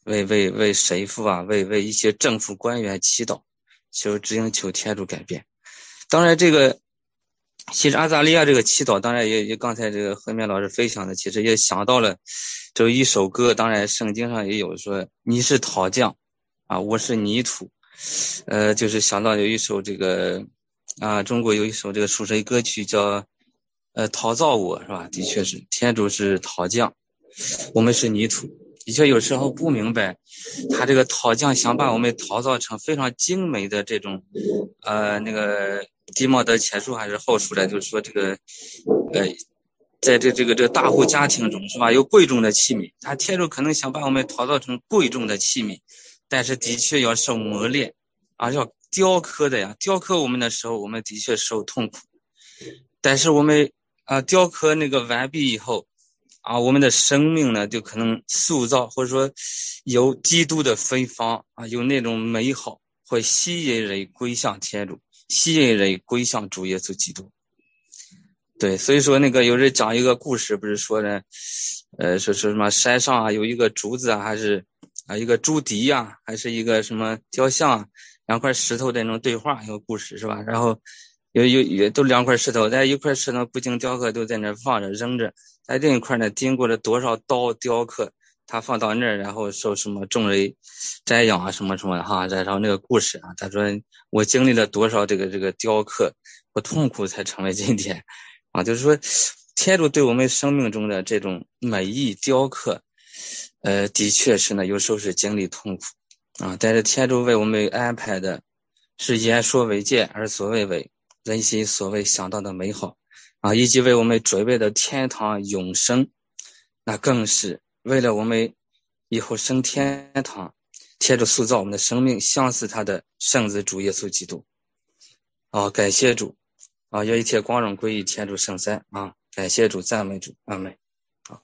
为为为神父啊，为为一些政府官员祈祷，求指引，求天主改变。当然，这个其实阿扎利亚这个祈祷，当然也也刚才这个何面老师分享的，其实也想到了这一首歌，当然圣经上也有说你是陶匠啊，我是泥土，呃，就是想到有一首这个啊，中国有一首这个属神歌曲叫呃陶造我，是吧？的确是天主是陶匠，我们是泥土。的确有时候不明白他这个陶匠想把我们陶造成非常精美的这种呃那个狄茂德前书还是后书来，就是说这个呃在这这个这个大户家庭中，是吧，有贵重的器皿，他天主可能想把我们陶造成贵重的器皿，但是的确要受磨练啊，要雕刻的呀，雕刻我们的时候我们的确受痛苦，但是我们啊雕刻那个完毕以后啊，我们的生命呢就可能塑造，或者说有基督的芬芳啊，有那种美好，会吸引人归向天主，吸引人归向主耶稣基督。对，所以说那个有人讲一个故事，不是说呢，呃，说说什么山上啊有一个竹子啊，还是啊一个竹笛呀、啊，还是一个什么雕像啊，两块石头的那种对话，一个故事是吧？然后有有也都两块石头，在一块石头不经雕刻都在那放着扔着。在另一块呢，经过了多少刀雕刻，他放到那儿，然后受什么众人瞻仰啊，什么什么的哈。然后那个故事啊，他说我经历了多少这个这个雕刻和痛苦，才成为今天啊。就是说，天主对我们生命中的这种美意雕刻，呃，的确是呢，有时候是经历痛苦啊。但是天主为我们安排的是言说为戒，而所谓为人心所谓想到的美好。啊，以及为我们准备的天堂永生，那更是为了我们以后升天堂，天主塑造我们的生命，相似他的圣子主耶稣基督。啊，感谢主！啊，愿一切光荣归于天主圣三啊！感谢主，赞美主，阿们。好，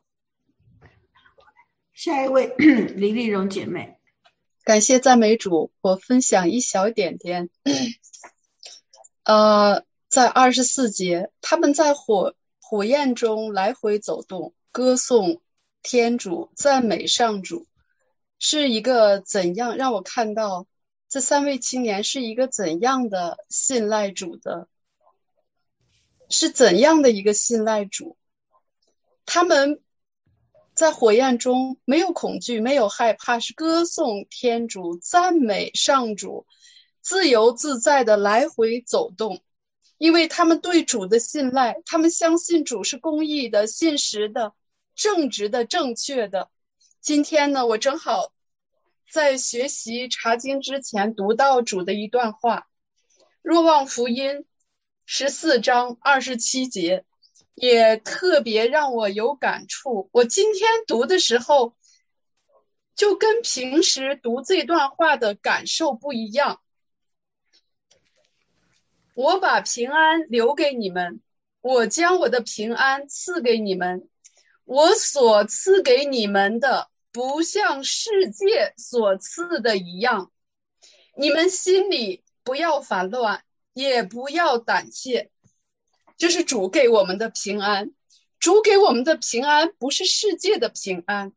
下一位李丽蓉姐妹， 感谢赞美主，我分享一小点点。呃。在二十四节，他们在火火焰中来回走动，歌颂天主，赞美上主，是一个怎样让我看到这三位青年是一个怎样的信赖主的，是怎样的一个信赖主。他们在火焰中没有恐惧，没有害怕，是歌颂天主，赞美上主，自由自在的来回走动。因为他们对主的信赖，他们相信主是公义的、信实的、正直的、正确的。今天呢，我正好在学习查经之前读到主的一段话，若望福音十四章二十七节，也特别让我有感触。我今天读的时候，就跟平时读这段话的感受不一样。我把平安留给你们，我将我的平安赐给你们，我所赐给你们的不像世界所赐的一样，你们心里不要烦乱，也不要胆怯。这是主给我们的平安，主给我们的平安不是世界的平安。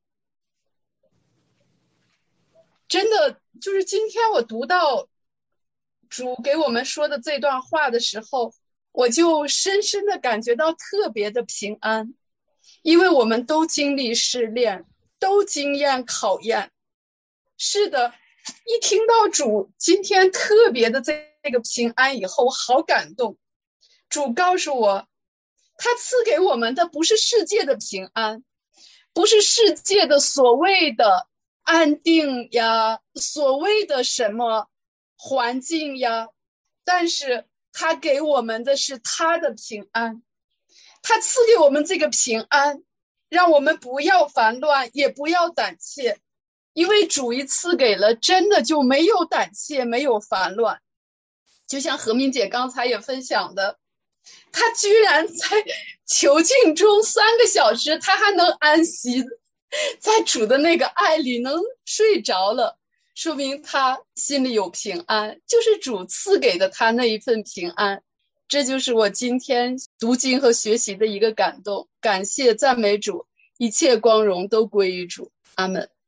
真的就是今天我读到主给我们说的这段话的时候，我就深深的感觉到特别的平安，因为我们都经历试炼，都经验考验。是的，一听到主今天特别的这个平安以后，我好感动。主告诉我，他赐给我们的不是世界的平安，不是世界的所谓的安定呀，所谓的什么环境呀，但是他给我们的是他的平安，他赐给我们这个平安，让我们不要烦乱，也不要胆怯，因为主一赐给了，真的就没有胆怯，没有烦乱。就像何明姐刚才也分享的，他居然在囚禁中三个小时，他还能安息，在主的那个爱里能睡着了，说明他心里有平安，就是主赐给的他那一份平安。这就是我今天读经和学习的一个感动。感谢赞美主，一切光荣都归于主。阿们。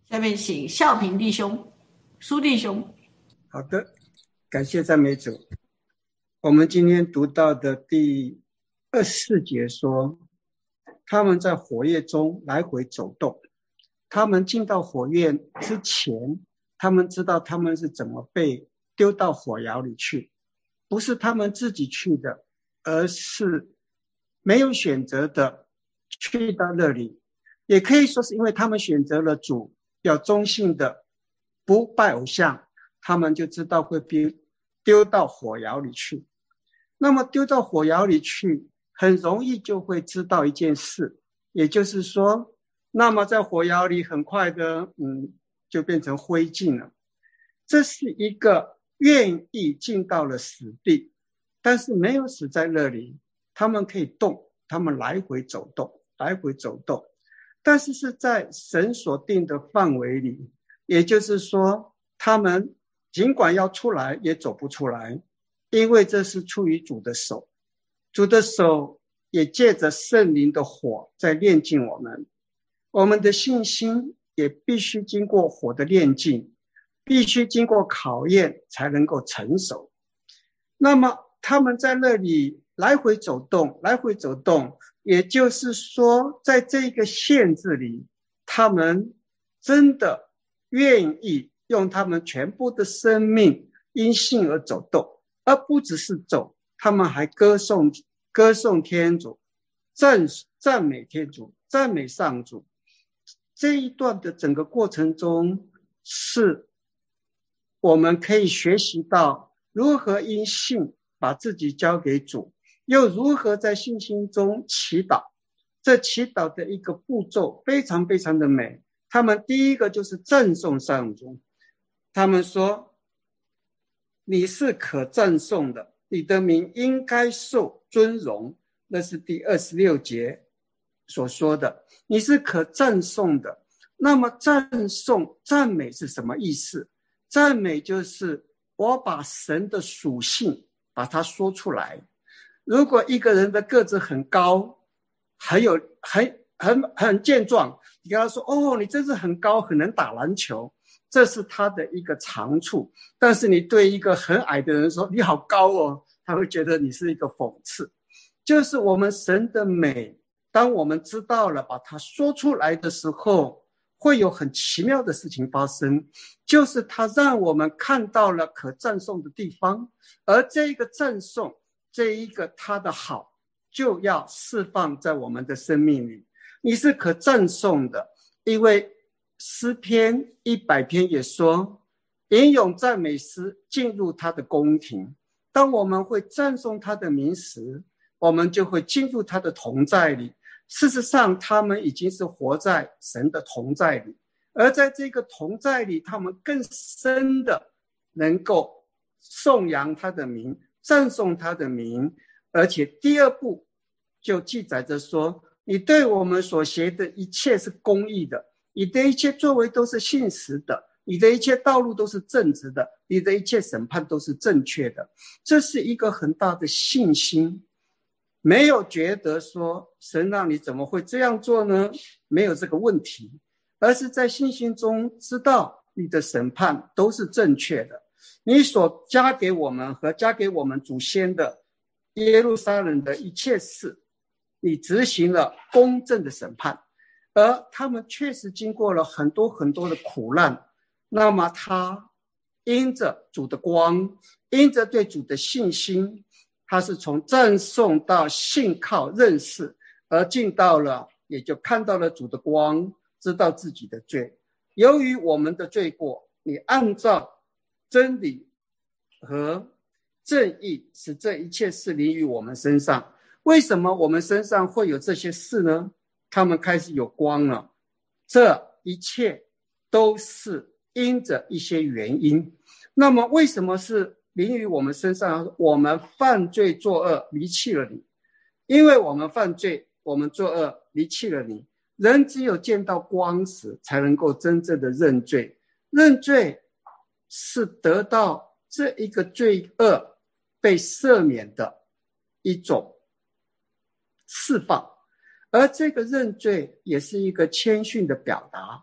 下面请孝平弟兄、苏弟兄。 好的，感谢赞美主。我们今天读到的第二十四节说，他们在火焰中来回走动。他们进到火焰之前，他们知道他们是怎么被丢到火窑里去，不是他们自己去的，而是没有选择的去到那里。也可以说是因为他们选择了主，要忠信的不拜偶像，他们就知道会被丢到火窑里去。那么丢到火窑里去，很容易就会知道一件事，也就是说，那么在火窑里很快的嗯，就变成灰烬了。这是一个愿意进到了死地，但是没有死在那里，他们可以动，他们来回走动，来回走动，但是是在神所定的范围里，也就是说，他们尽管要出来，也走不出来，因为这是出于主的手，主的手也借着圣灵的火在炼净我们，我们的信心也必须经过火的炼净，必须经过考验才能够成熟。那么他们在那里来回走动，来回走动，也就是说，在这个限制里，他们真的愿意用他们全部的生命因信而走动，而不只是走，他们还歌颂歌颂天主，赞赞美天主，赞美上主。这一段的整个过程中，是我们可以学习到如何因信把自己交给主，又如何在信心中祈祷。这祈祷的一个步骤非常非常的美。他们第一个就是赞颂上主，他们说你是可赞颂的，你的名应该受尊荣，那是第二十六节所说的，你是可赞颂的。那么赞颂赞美是什么意思？赞美就是我把神的属性把它说出来。如果一个人的个子很高，很有很很很健壮，你跟他说哦，你真是很高，很能打篮球，这是他的一个长处。但是你对一个很矮的人说你好高哦，他会觉得你是一个讽刺。就是我们神的美，当我们知道了把它说出来的时候，会有很奇妙的事情发生，就是它让我们看到了可赞颂的地方，而这一个赞颂，这一个它的好，就要释放在我们的生命里。你是可赞颂的，因为诗篇一百篇也说，吟咏赞美诗进入他的宫廷。当我们会赞颂他的名时，我们就会进入他的同在里。事实上，他们已经是活在神的同在里，而在这个同在里，他们更深的能够颂扬他的名，赞颂他的名。而且第二步就记载着说，你对我们所行的一切是公义的，你的一切作为都是信实的，你的一切道路都是正直的，你的一切审判都是正确的。这是一个很大的信心，没有觉得说神让你怎么会这样做呢？没有这个问题，而是在信心中知道你的审判都是正确的，你所加给我们和加给我们祖先的耶路撒冷的一切事，你执行了公正的审判，而他们确实经过了很多很多的苦难。那么他因着主的光，因着对主的信心，他是从赞颂到信靠认识，而进到了也就看到了主的光，知道自己的罪。由于我们的罪过，你按照真理和正义使这一切事临于我们身上。为什么我们身上会有这些事呢？他们开始有光了，这一切都是因着一些原因。那么为什么是临于我们身上？我们犯罪作恶离弃了你，因为我们犯罪，我们作恶离弃了你。人只有见到光时才能够真正的认罪，认罪是得到这一个罪恶被赦免的一种释放，而这个认罪也是一个谦逊的表达。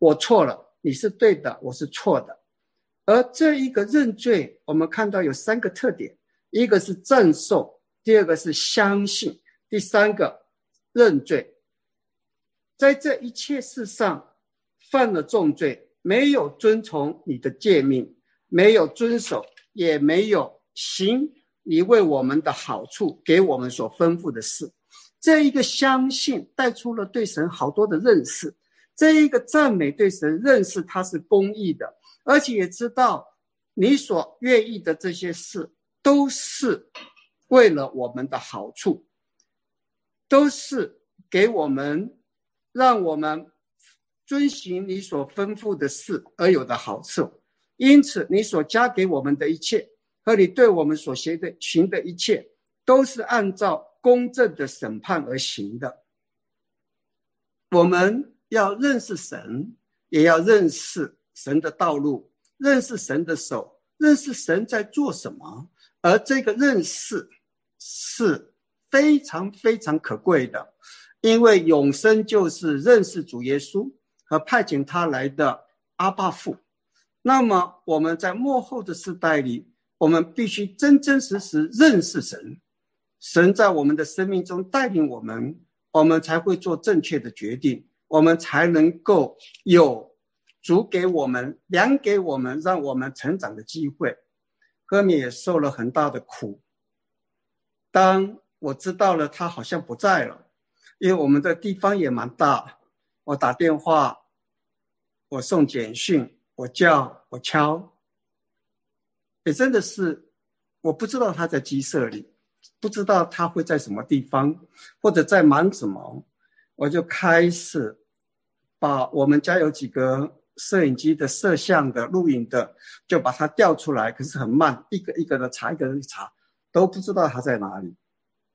我错了，你是对的，我是错的。而这一个认罪，我们看到有三个特点，一个是赞颂，第二个是相信，第三个认罪。在这一切事上犯了重罪，没有遵从你的诫命，没有遵守，也没有行你为我们的好处给我们所吩咐的事。这一个相信带出了对神好多的认识，这一个赞美对神认识他是公义的，而且也知道你所愿意的这些事都是为了我们的好处，都是给我们让我们遵行你所吩咐的事而有的好处。因此你所加给我们的一切和你对我们所行的行的一切都是按照公正的审判而行的。我们要认识神，也要认识神的道路，认识神的手，认识神在做什么。而这个认识是非常非常可贵的，因为永生就是认识主耶稣和派遣他来的阿爸父。那么我们在末后的世代里，我们必须真真实实认识神，神在我们的生命中带领我们，我们才会做正确的决定，我们才能够有主给我们量给我们让我们成长的机会。赫米也受了很大的苦，当我知道了他好像不在了，因为我们的地方也蛮大，我打电话，我送简讯，我叫，我敲，也真的是我不知道他在鸡舍里，不知道他会在什么地方或者在忙什么。我就开始把我们家有几个摄影机的摄像的录影的就把它调出来，可是很慢，一个一个的查，一个一个查，都不知道他在哪里。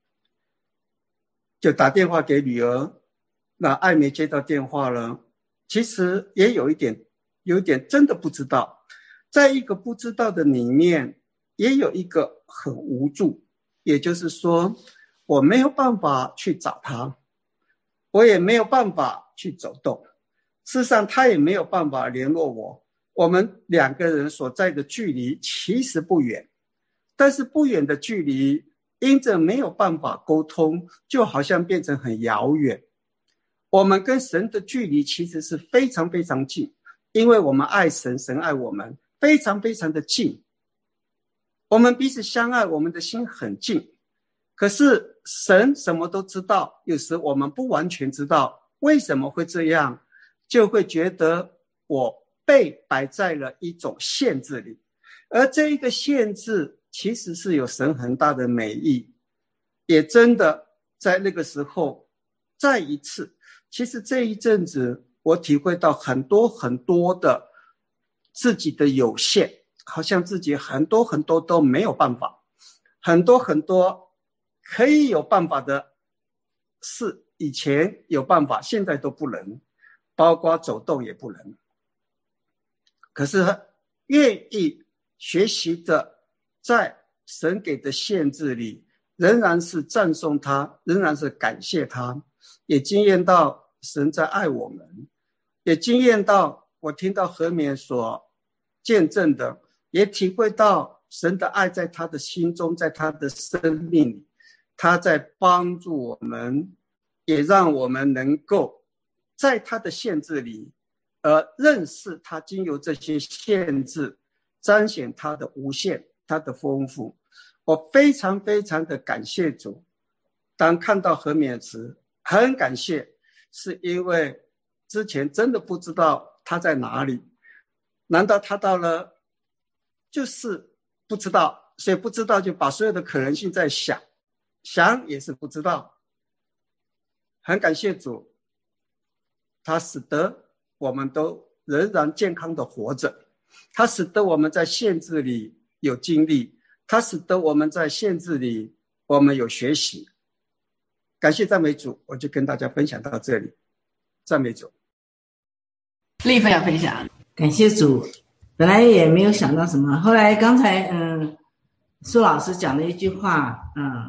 就打电话给女儿，那艾没接到电话了，其实也有一点有一点真的不知道。在一个不知道的里面也有一个很无助，也就是说我没有办法去找他，我也没有办法去走动，事实上他也没有办法联络我，我们两个人所在的距离其实不远，但是不远的距离因着没有办法沟通，就好像变成很遥远。我们跟神的距离其实是非常非常近，因为我们爱神，神爱我们，非常非常的近。我们彼此相爱，我们的心很近。可是神什么都知道，有时我们不完全知道为什么会这样，就会觉得我被摆在了一种限制里，而这一个限制其实是有神很大的美意。也真的在那个时候再一次，其实这一阵子我体会到很多很多的自己的有限，好像自己很多很多都没有办法，很多很多可以有办法的事以前有办法，现在都不能，包括走动也不能。可是愿意学习的在神给的限制里，仍然是赞颂他，仍然是感谢他，也经验到神在爱我们，也经验到我听到何冕所见证的，也体会到神的爱在他的心中，在他的生命里，他在帮助我们，也让我们能够在他的限制里而认识他，经由这些限制彰显他的无限，他的丰富。我非常非常的感谢主，当看到何冕时很感谢，是因为之前真的不知道他在哪里，难道他到了就是不知道，所以不知道就把所有的可能性在想，想也是不知道。很感谢主，他使得我们都仍然健康的活着，他使得我们在限制里有经历，他使得我们在限制里我们有学习。感谢赞美主，我就跟大家分享到这里。赞美主。 立分享分享， 感谢主。本来也没有想到什么，后来刚才嗯，苏老师讲了一句话，嗯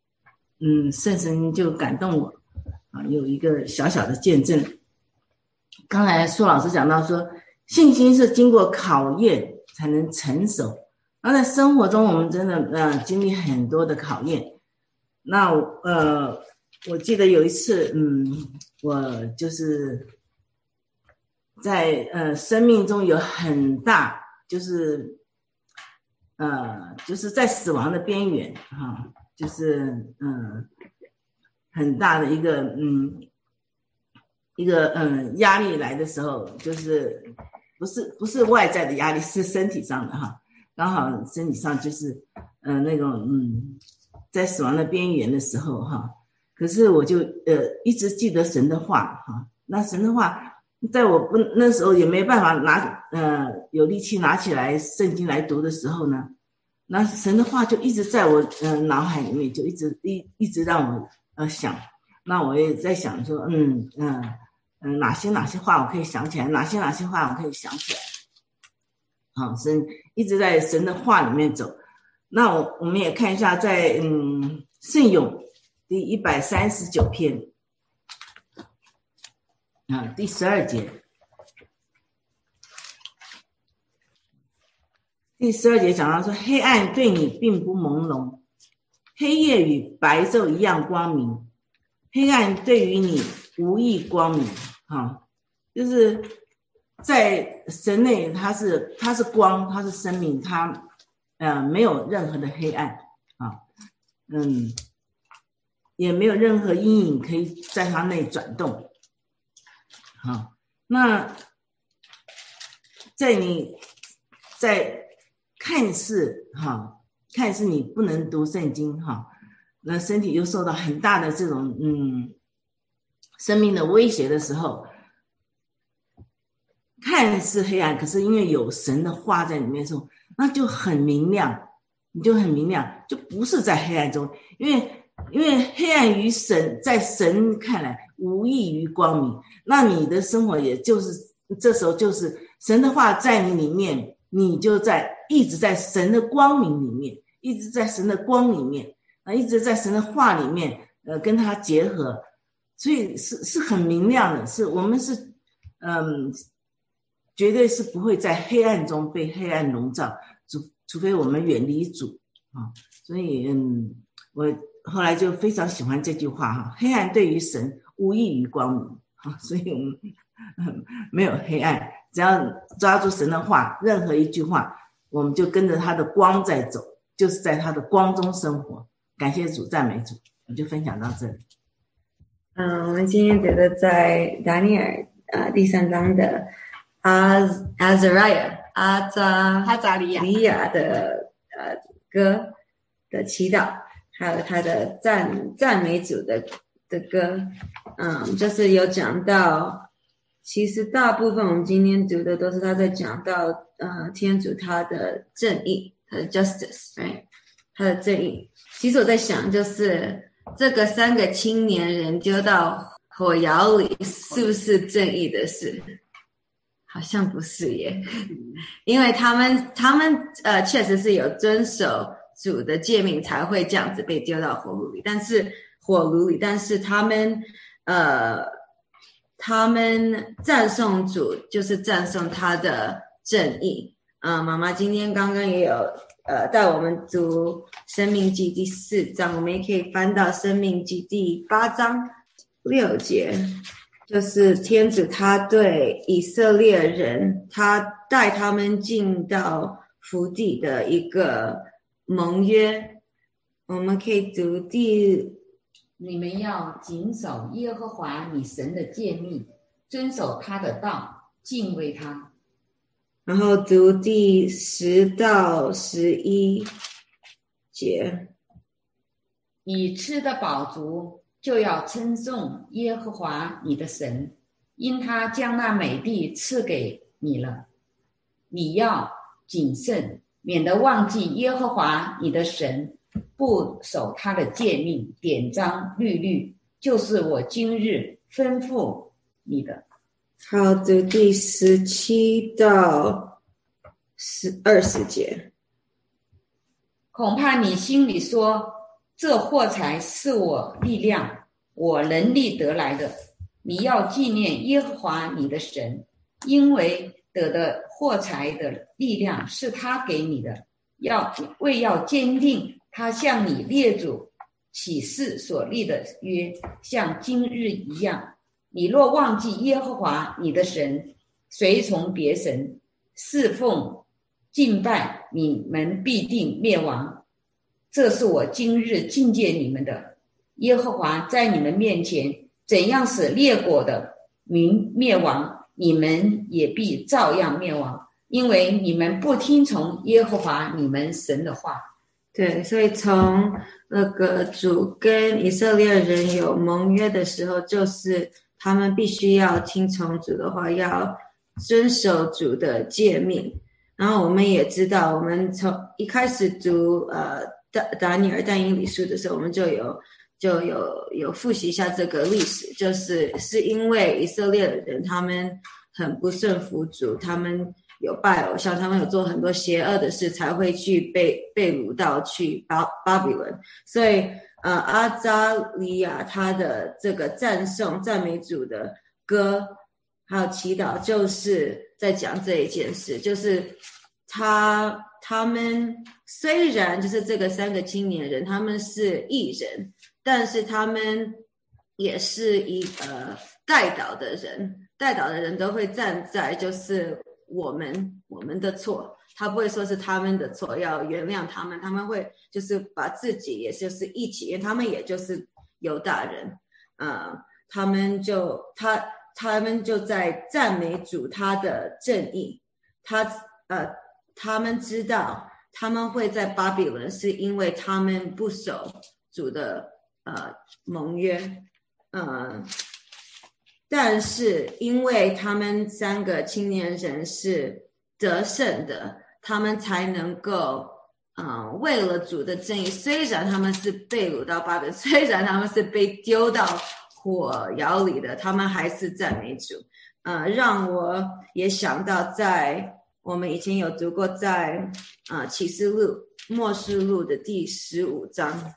嗯，圣神就感动我啊，有一个小小的见证。 刚才苏老师讲到说，信心是经过考验才能成熟。那在生活中，我们真的呃经历很多的考验。那呃，我记得有一次，嗯，我就是在呃生命中有很大，就是呃就是在死亡的边缘哈、啊，就是嗯、呃、很大的一个嗯一个嗯压力来的时候，就是不是不是外在的压力，是身体上的哈。刚好身体上就是呃那种嗯在死亡的边缘的时候哈，可是我就呃一直记得神的话哈，那神的话在我不那时候也没办法拿呃有力气拿起来圣经来读的时候呢，那神的话就一直在我呃脑海里面，就一直一一直让我呃想，那我也在想说嗯嗯嗯、呃、哪些哪些话我可以想起来，哪些哪些话我可以想起来。好，神一直在神的话里面走。那我我们也看一下在，在嗯圣咏第一百三十九篇啊第十二节，第十二节讲到说，黑暗对你并不朦胧，黑夜与白昼一样光明，黑暗对于你无益光明。啊，就是在神内，它是它是光，它是生命，它呃没有任何的黑暗啊，嗯，也没有任何阴影可以在它内转动。好，那在你在看似哈，看似你不能读圣经哈，那身体又受到很大的这种嗯生命的威胁的时候，看似黑暗，可是因为有神的话在里面的时候，那就很明亮，你就很明亮，就不是在黑暗中，因为因为黑暗于神，在神看来无异于光明，那你的生活也就是这时候就是神的话在你里面，你就在一直在神的光明里面，一直在神的光里面，啊，一直在神的话里面，呃，跟它结合，所以是是很明亮的，是我们是嗯。绝对是不会在黑暗中被黑暗笼罩，除除非我们远离主啊。所以，嗯，我后来就非常喜欢这句话哈：黑暗对于神无异于光明啊。所以我们、嗯、没有黑暗，只要抓住神的话，任何一句话，我们就跟着他的光在走，就是在他的光中生活。感谢主，赞美主，我就分享到这里。 嗯，我们今天觉得在达尼尔呃第三章的。阿阿扎利亚阿扎阿扎利亚利亚的呃歌的祈祷，还有他的赞赞美主的的歌，嗯，就是有讲到，其实大部分我们今天读的都是他在讲到呃天主他的正义，他的 justice，right， 他的正义。其实我在想，就是这个三个青年人丢到火窑里，是不是正义的事？好像不是耶，因为他们他们呃确实是有遵守主的诫命才会这样子被丢到火炉里，但是火炉里，但是他们呃他们赞颂主，就是赞颂他的正义。嗯、呃，妈妈今天刚刚也有呃带我们读生命记第四章，我们也可以翻到生命记第八章六节。就是天主他对以色列人，他带他们进到福地的一个盟约。我们可以读第， 你们要谨守耶和华你神的诫命，遵守他的道，敬畏他。 然后读第十到十一节， 你吃得饱足，就要称颂耶和华你的神，因他将那美地赐给你了。你要谨慎，免得忘记耶和华你的神，不守他的诫命、典章、律律，就是我今日吩咐你的。 好，读第十七到二十节。 恐怕你心里说，这货财是我力量、我能力得来的， 你要纪念耶和华你的神，因为得的获财的力量是他给你的，要为要坚定他向你列祖起誓所立的约，像今日一样。你若忘记耶和华你的神，随从别神侍奉敬拜，你们必定灭亡。这是我今日境界你们的。耶和华在你们面前怎样使列国的民灭亡，你们也必照样灭亡，因为你们不听从耶和华你们神的话。 对，所以从那个主跟以色列人有盟约的时候，就是他们必须要听从主的话，要遵守主的诫命。然后我们也知道，我们从一开始读呃达达尼尔但以理书的时候，我们就有就有有复习一下这个历史，就是是因为以色列人他们很不顺服主，他们有拜偶像，他们有做很多邪恶的事，才会去被被掳到去巴巴比伦。所以呃阿扎利亚他的这个赞颂赞美主的歌还有祈祷，就是在讲这一件事，就是他他们虽然就是这个三个青年人他们是义人，但是他们也是一呃代祷的人，代祷的人都会站在就是我们我们的错，他不会说是他们的错，要原谅他们，他们会就是把自己也就是一起，因为他们也就是犹大人，呃，他们就他他们就在赞美主他的正义，他呃他们知道他们会在巴比伦是因为他们不守主的呃盟约，呃但是因为他们三个青年人是得胜的，他们才能够呃为了主的正义，虽然他们是被掳到巴比伦，虽然他们是被丢到火窑里的，他们还是赞美主。呃让我也想到在我们以前有读过在呃启示录默示录的第十五章，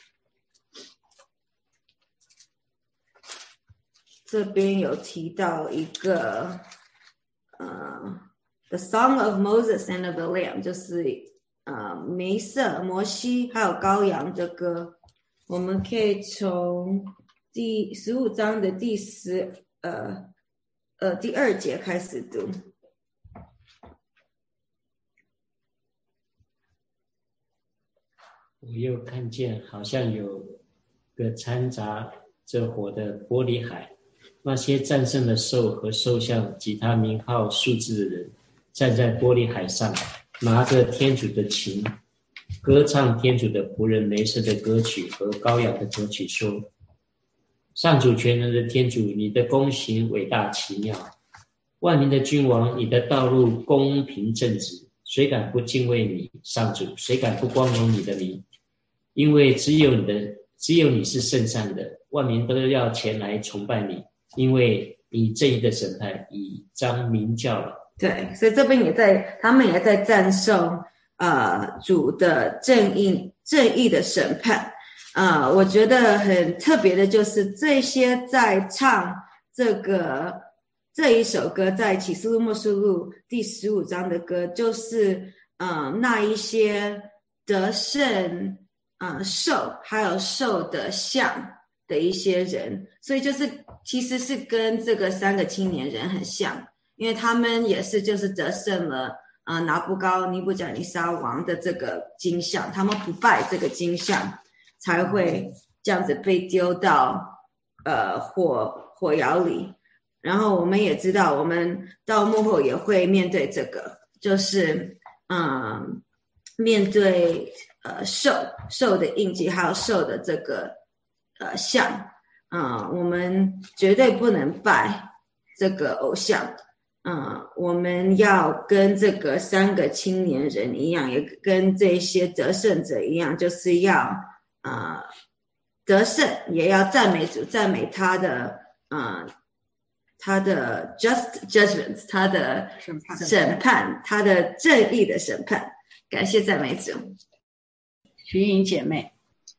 这边有提到一个呃 The Song of Moses and of the Lamb， 就是呃梅瑟摩西还有羔羊的歌。我们可以从第十五章的第十呃呃第二节开始读。 我又看见好像有个掺杂着火的玻璃海，那些战胜的兽和兽像及他名号数字的人站在玻璃海上，拿着天主的琴，歌唱天主的仆人梅瑟的歌曲和羔羊的歌曲，说：上主全能的天主，你的公行伟大奇妙，万民的君王，你的道路公平正直，谁敢不敬畏你？上主，谁敢不光荣你的名？因为只有你的只有你是圣善的，万民都要前来崇拜你，因为你正义的审判已彰明教了。 对，所以这边也在，他们也在赞颂呃主的正义正义的审判。呃我觉得很特别的就是这些在唱这个这一首歌，在启示录默示录第十五章的歌，就是呃那一些得胜呃兽还有兽的像的一些人，所以就是其实是跟这个三个青年人很像，因为他们也是就是得胜了呃拿布高尼布甲尼撒王的这个金像，他们不拜这个金像，才会这样子被丢到呃火火窑里。然后我们也知道，我们到幕后也会面对这个，就是嗯面对呃兽兽的印记，还有兽的这个呃像，嗯、呃，我们绝对不能拜这个偶像，嗯、呃，我们要跟这个三个青年人一样，也跟这些得胜者一样，就是要呃得胜，也要赞美主，赞美他的呃他的 just judgments， 他的审判，审判他的正义的审判。感谢赞美主。 徐颖姐妹，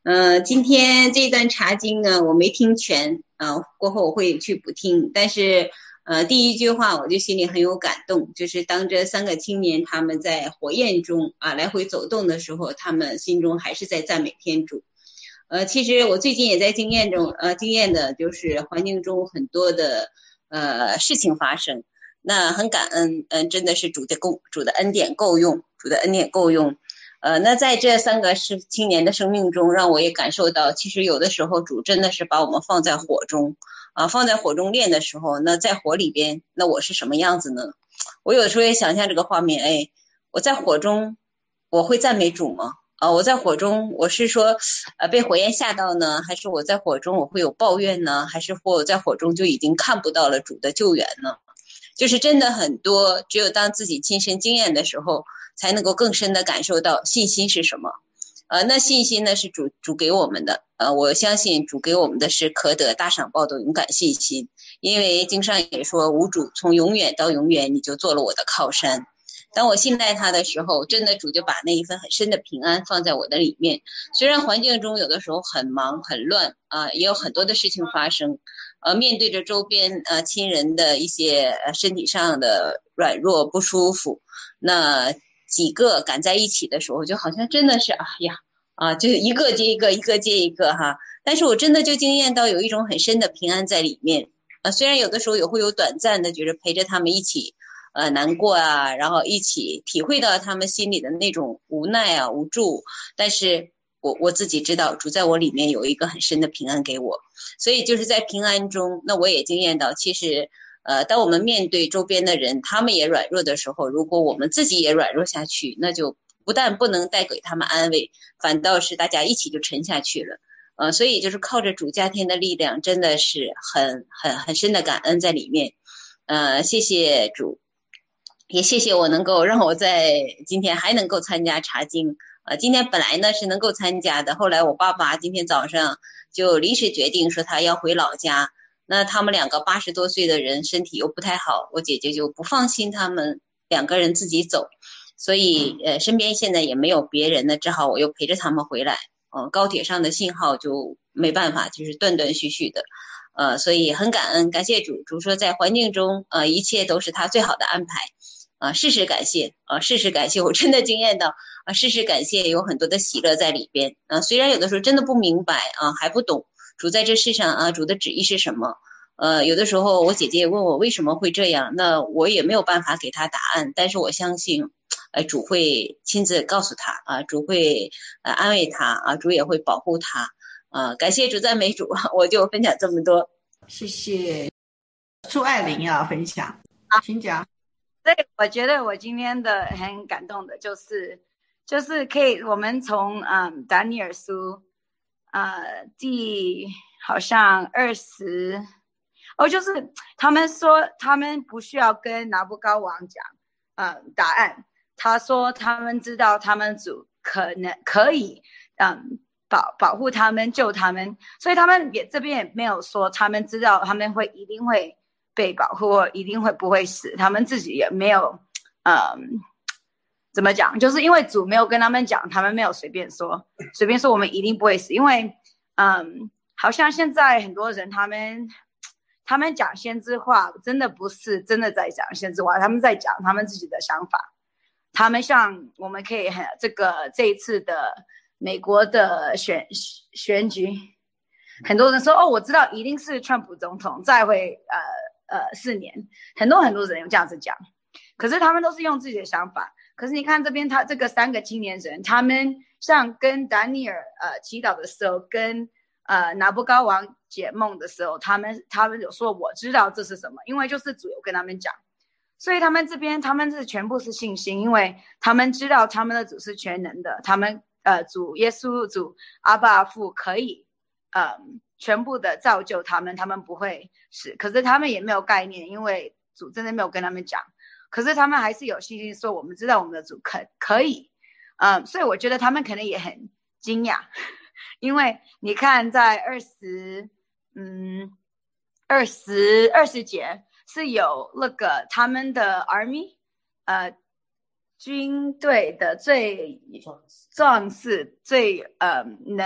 呃，今天这段查经呢，我没听全啊、呃，过后我会去补听。但是，呃，第一句话我就心里很有感动，就是当这三个青年他们在火焰中啊来回走动的时候，他们心中还是在赞美天主。呃，其实我最近也在经验中，呃，经验的就是环境中很多的呃事情发生，那很感恩，嗯、呃，真的是主的够，主的恩典够用，主的恩典够用。呃，那在这三个是青年的生命中，让我也感受到，其实有的时候主真的是把我们放在火中，啊，放在火中炼的时候，那在火里边，那我是什么样子呢？我有的时候也想象这个画面，哎，我在火中，我会赞美主吗？啊，我在火中，我是说，呃，被火焰吓到呢，还是我在火中我会有抱怨呢？还是或我在火中就已经看不到了主的救援呢？就是真的很多，只有当自己亲身经验的时候，才能够更深的感受到信心是什么。呃，那信心呢是主主给我们的，呃，我相信主给我们的是可得大赏报的勇敢信心，因为经上也说，无主从永远到永远，你就做了我的靠山。当我信赖他的时候，真的主就把那一份很深的平安放在我的里面。虽然环境中有的时候很忙很乱啊、呃，也有很多的事情发生，呃，面对着周边呃亲人的一些呃身体上的软弱不舒服，那几个赶在一起的时候，就好像真的是哎呀啊，就一个接一个，一个接一个哈。但是我真的就经验到有一种很深的平安在里面啊。虽然有的时候也会有短暂的觉得陪着他们一起呃难过啊，然后一起体会到他们心里的那种无奈啊无助，但是我我自己知道主在我里面有一个很深的平安给我，所以就是在平安中，那我也经验到其实呃，当我们面对周边的人，他们也软弱的时候，如果我们自己也软弱下去，那就不但不能带给他们安慰，反倒是大家一起就沉下去了。呃，所以就是靠着主加添的力量，真的是很很很深的感恩在里面。呃，谢谢主，也谢谢我能够让我在今天还能够参加查经。呃，今天本来呢是能够参加的，后来我爸爸今天早上就临时决定说他要回老家。那他们两个八十多岁的人身体又不太好，我姐姐就不放心他们两个人自己走，所以呃身边现在也没有别人呢，只好我又陪着他们回来。呃高铁上的信号就没办法，就是断断续续的，呃所以很感恩，感谢主，主说在环境中呃一切都是他最好的安排。啊、呃，事事感谢啊、呃，事事感谢，我真的经验到啊、呃，事事感谢有很多的喜乐在里边啊、呃。虽然有的时候真的不明白啊、呃，还不懂主在这世上啊，主的旨意是什么？呃，有的时候我姐姐也问我为什么会这样，那我也没有办法给她答案，但是我相信，呃，主会亲自告诉她啊、呃，主会呃安慰她啊、呃，主也会保护她啊、呃。感谢主，赞美主，我就分享这么多， 谢谢。朱爱玲要分享，请讲。 对，我觉得我今天的很感动的就是，就是可以我们从嗯但尼尔书，呃第好像二十，哦，就是他们说他们不需要跟拿布高王讲，呃答案，他说他们知道他们主可能可以，嗯保保护他们救他们，所以他们也这边也没有说他们知道他们会一定会被保护，一定会不会死，他们自己也没有，嗯，怎么讲？就是因为主没有跟他们讲，他们没有随便说，随便说我们一定不会死，因为，嗯，好像现在很多人他们他们讲先知话，真的不是真的在讲先知话，他们在讲他们自己的想法，他们像我们可以很这个这一次的美国的选选举，很多人说哦，我知道一定是川普总统再会呃。呃，四年，很多很多人有这样子讲，可是他们都是用自己的想法。可是你看这边，他这个三个青年人，他们像跟但尼尔呃祈祷的时候，跟呃拿布高王解梦的时候，他们他们有说我知道这是什么，因为就是主有跟他们讲，所以他们这边他们是全部是信心，因为他们知道他们的主是全能的，他们呃主耶稣主阿爸父可以呃。全部的造就他们，他们不会死，可是他们也没有概念，因为主真的没有跟他们讲，可是他们还是有信心说我们知道我们的主可可以，嗯，所以我觉得他们可能也很惊讶，因为你看在二十嗯二十二十节是有那个他们的 army 呃军队的最壮士最呃能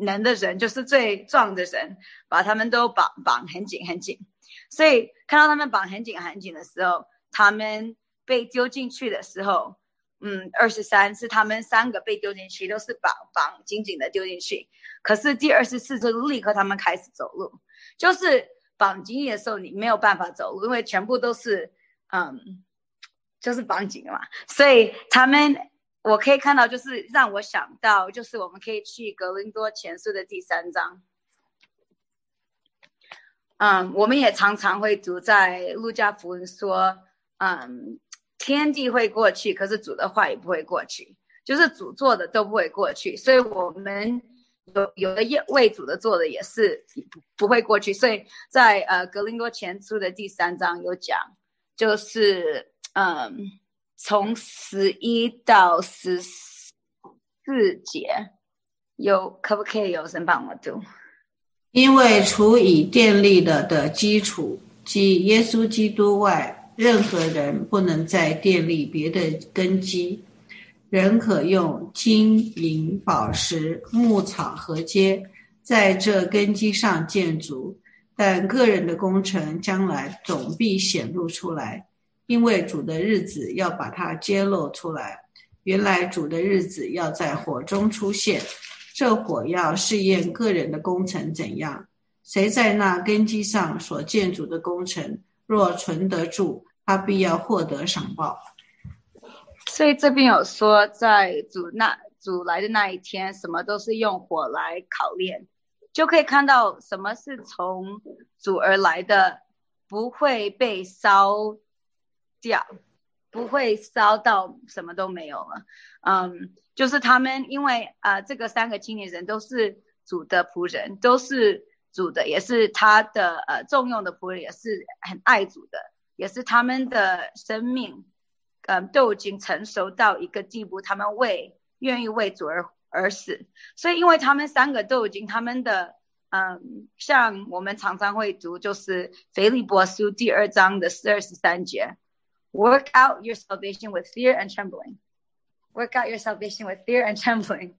能的人，就是最壮的人，把他们都绑绑很紧很紧。所以看到他们绑很紧很紧的时候，他们被丢进去的时候，嗯，二十三是他们三个被丢进去，都是绑绑紧紧的丢进去。可是第二十四就是立刻他们开始走路，就是绑紧的时候你没有办法走路，因为全部都是嗯，就是绑紧了嘛。所以他们，我可以看到，就是让我想到，就是我们可以去格林多前书的第三章。嗯，我们也常常会读在路加福音说，嗯，天地会过去，可是主的话也不会过去，就是主做的都不会过去。所以我们有有的为主的做的也是不会过去。所以在呃格林多前书的第三章有讲，就是嗯从十一到十四节，有可不可以有人帮我读？ 因为除以奠立了的基础，即耶稣基督外，任何人不能再奠立别的根基。人可用金银宝石木草禾秸在这根基上建筑，但个人的工程将来总必显露出来，因为主的日子要把它揭露出来。原来主的日子要在火中出现，这火要试验个人的工程怎样。谁在那根基上所建筑的工程若存得住，他必要获得赏报。 所以这边有说，在主那主来的那一天，什么都是用火来考验，就可以看到什么是从主而来的，不会被烧掉，不会烧到什么都没有了。嗯，就是他们因为啊、呃，这个三个青年人都是主的仆人，都是主的，也是他的呃重用的仆人，也是很爱主的，也是他们的生命。嗯，都已经成熟到一个地步，他们为愿意为主而而死。所以因为他们三个都已经他们的嗯，像我们常常会读，就是腓立波书第二章的十二十三节 ，Work out your salvation with fear and trembling. Work out your salvation with fear and trembling.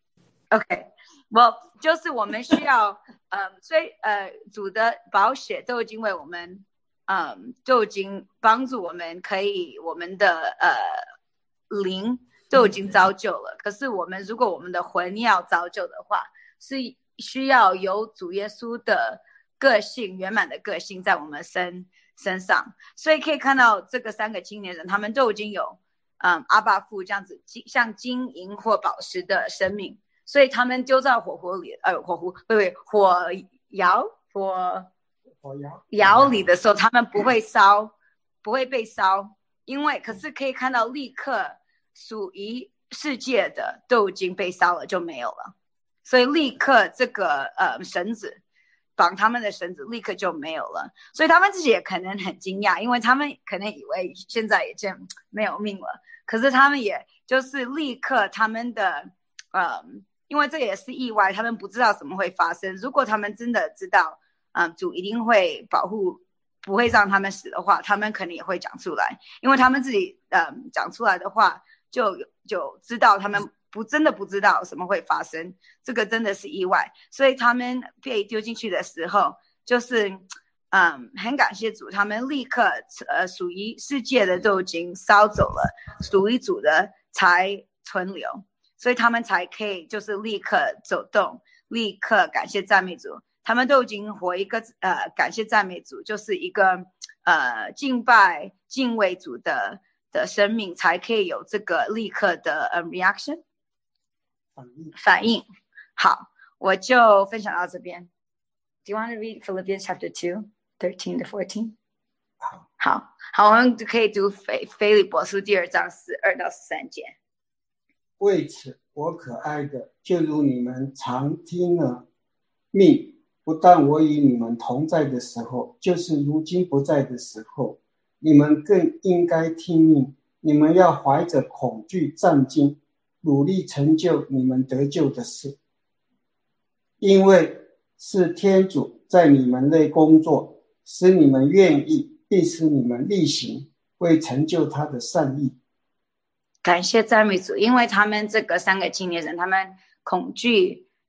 OK, well, 就是我们需要嗯，所以呃，主的宝血都已经为我们。嗯，就已经帮助我们，可以我们的呃灵都已经造就了。可是我们如果我们的魂要造就的话，是需要有主耶稣的个性圆满的个性在我们身身上。所以可以看到这个三个青年人，他们都已经有嗯阿爸父这样子像金银或宝石的生命，所以他们丢在火湖里，呃火湖不对火窑火。窑里的时候他们不会烧，不会被烧，因为可是可以看到立刻属于世界的都已经被烧了，就没有了。所以立刻这个呃绳子绑他们的绳子立刻就没有了，所以他们自己也可能很惊讶，因为他们可能以为现在已经没有命了，可是他们也就是立刻他们的呃，因为这也是意外，他们不知道什么会发生。如果他们真的知道嗯，主一定会保护，不会让他们死的话，他们可能也会讲出来，因为他们自己嗯讲出来的话，就就知道他们不真的不知道什么会发生，这个真的是意外。所以他们被丢进去的时候，就是嗯很感谢主，他们立刻呃属于世界的都已经烧走了，属于主的才存留，所以他们才可以就是立刻走动，立刻感谢赞美主。他们都已经活一个呃感谢赞美主，就是一个呃敬拜敬畏主的的生命，才可以有这个立刻的呃 reaction 反应反应。好，我就分享到这边。Do you want to read Philippians chapter two, thirteen to fourteen? 好，好，好，我们可以读腓腓立波书第二章十二到十三节。 为此，我可爱的，就如你们常听了命。不但我与你们同在的时候，就是如今不在的时候，你们更应该听命。你们要怀着恐惧战兢，努力成就你们得救的事，因为是天主在你们内工作，使你们愿意，并使你们力行，为成就他的善意。 感谢赞美主，因为他们这个三个青年人，他们恐惧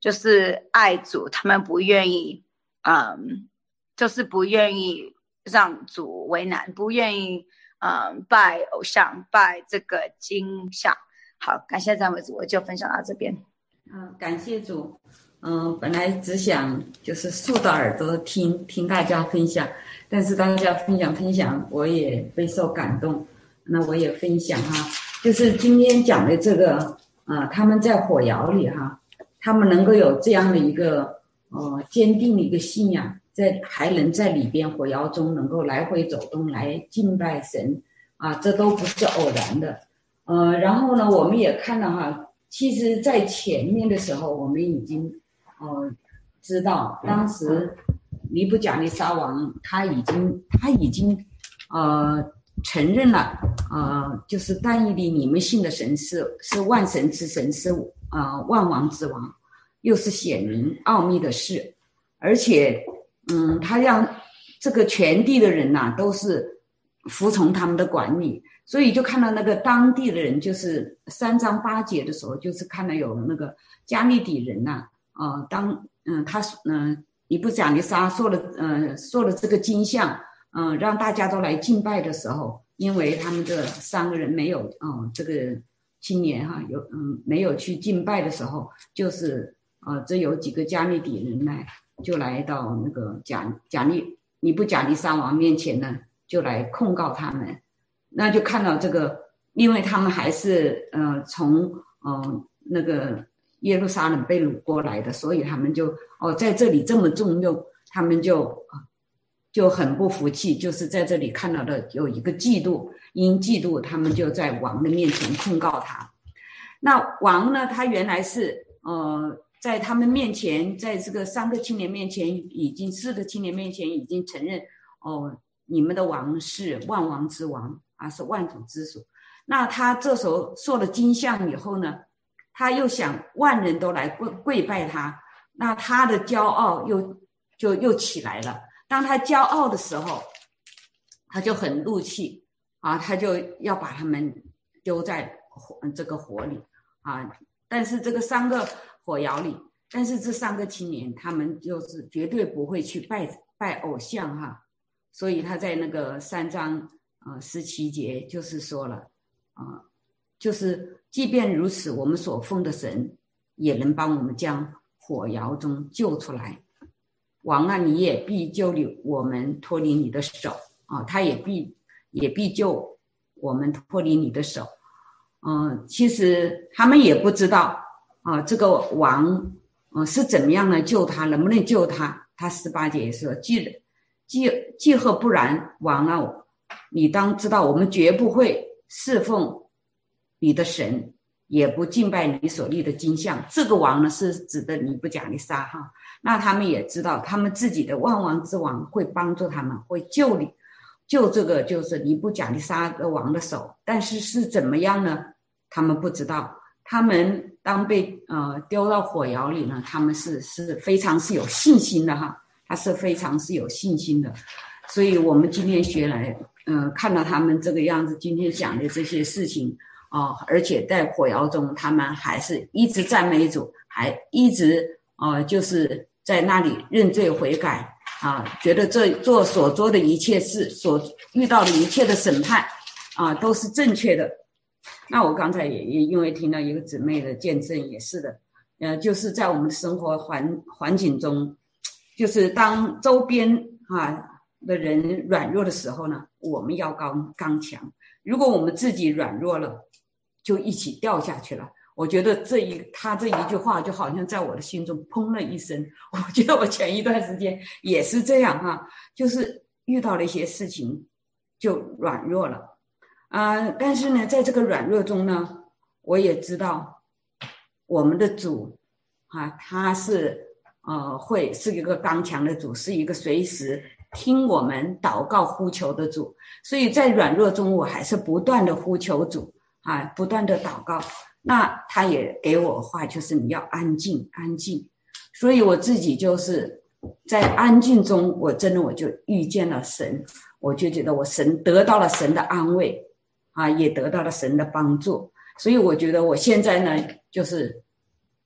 就是爱主，他们不愿意，嗯，就是不愿意让主为难，不愿意，嗯，拜偶像，拜这个金像。好，感谢赞美主，我就分享到这边。 嗯，感谢主。嗯，本来只想就是竖到耳朵听听大家分享，但是大家分享分享，我也备受感动。那我也分享哈，就是今天讲的这个，呃，他们在火窑里哈，他们能够有这样的一个呃坚定的一个信仰，在还能在里边火窑中能够来回走动来敬拜神啊，这都不是偶然的。呃，然后呢，我们也看到哈，其实在前面的时候，我们已经呃知道，当时尼布甲尼撒王他已经他已经呃承认了，呃，就是但以理你们信的神是是万神之神，是呃万王之王，又是显明奥秘的事，而且嗯，他让这个全地的人呐、啊、都是服从他们的管理。所以就看到那个当地的人，就是三章八节的时候，就是看到有那个加利底人呐、啊，呃，当嗯他嗯尼布甲尼撒说了呃说了这个金像，嗯、呃，让大家都来敬拜的时候，因为他们这三个人没有哦、呃、这个青年哈有嗯没有去敬拜的时候，就是呃这有几个加利底人呢，就来到那个甲甲利尼布甲尼撒王面前呢，就来控告他们。那就看到这个，因为他们还是呃从呃那个耶路撒冷被掳过来的，所以他们就哦在这里这么重用，他们就就很不服气，就是在这里看到的有一个嫉妒，因嫉妒他们就在王的面前控告他。那王呢，他原来是呃在他们面前，在这个三个青年面前，已经四个青年面前已经承认哦，你们的王是万王之王。啊，是万主之属。那他这时候做了金像以后呢，他又想万人都来跪跪拜他，那他的骄傲又就又起来了。当他骄傲的时候，他就很怒气啊，他就要把他们丢在火这个火里啊。但是这个三个火窑里，但是这三个青年他们就是绝对不会去拜拜偶像哈，所以他在那个三章。呃，十七节就是说了，啊、呃，就是即便如此，我们所奉的神也能帮我们将火窑中救出来。王啊，你也必救离我们脱离你的手啊、呃，他也必也必救我们脱离你的手。嗯、呃，其实他们也不知道啊、呃，这个王呃是怎么样呢救他，能不能救他？他十八节也说，既既既何不然，王啊！你当知道，我们绝不会侍奉你的神，也不敬拜你所立的金像。这个王呢，是指的尼布甲尼撒哈。那他们也知道，他们自己的万王之王会帮助他们，会救你，救这个就是尼布甲尼撒的王的手。但是是怎么样呢？他们不知道。他们当被呃丢到火窑里呢，他们是是非常是有信心的哈，他是非常是有信心的。所以我们今天学来，呃，看到他们这个样子，今天讲的这些事情啊、呃，而且在火窑中，他们还是一直赞美主，还一直呃，就是在那里认罪悔改啊、呃，觉得这做所做的一切事，所遇到的一切的审判啊、呃，都是正确的。那我刚才也也因为听到一个姊妹的见证，也是的，呃，就是在我们的生活环环境中，就是当周边啊。的人软弱的时候呢，我们要刚刚强。如果我们自己软弱了，就一起掉下去了。我觉得这一他这一句话就好像在我的心中砰了一声。我觉得我前一段时间也是这样哈、啊，就是遇到了一些事情就软弱了啊、呃。但是呢，在这个软弱中呢，我也知道我们的主啊，他是呃会是一个刚强的主，是一个随时听我们祷告呼求的主，所以在软弱中我还是不断的呼求主啊，不断的祷告。那他也给我话，就是你要安静安静。所以我自己就是在安静中，我真的我就遇见了神，我就觉得我神得到了神的安慰啊，也得到了神的帮助。所以我觉得我现在呢，就是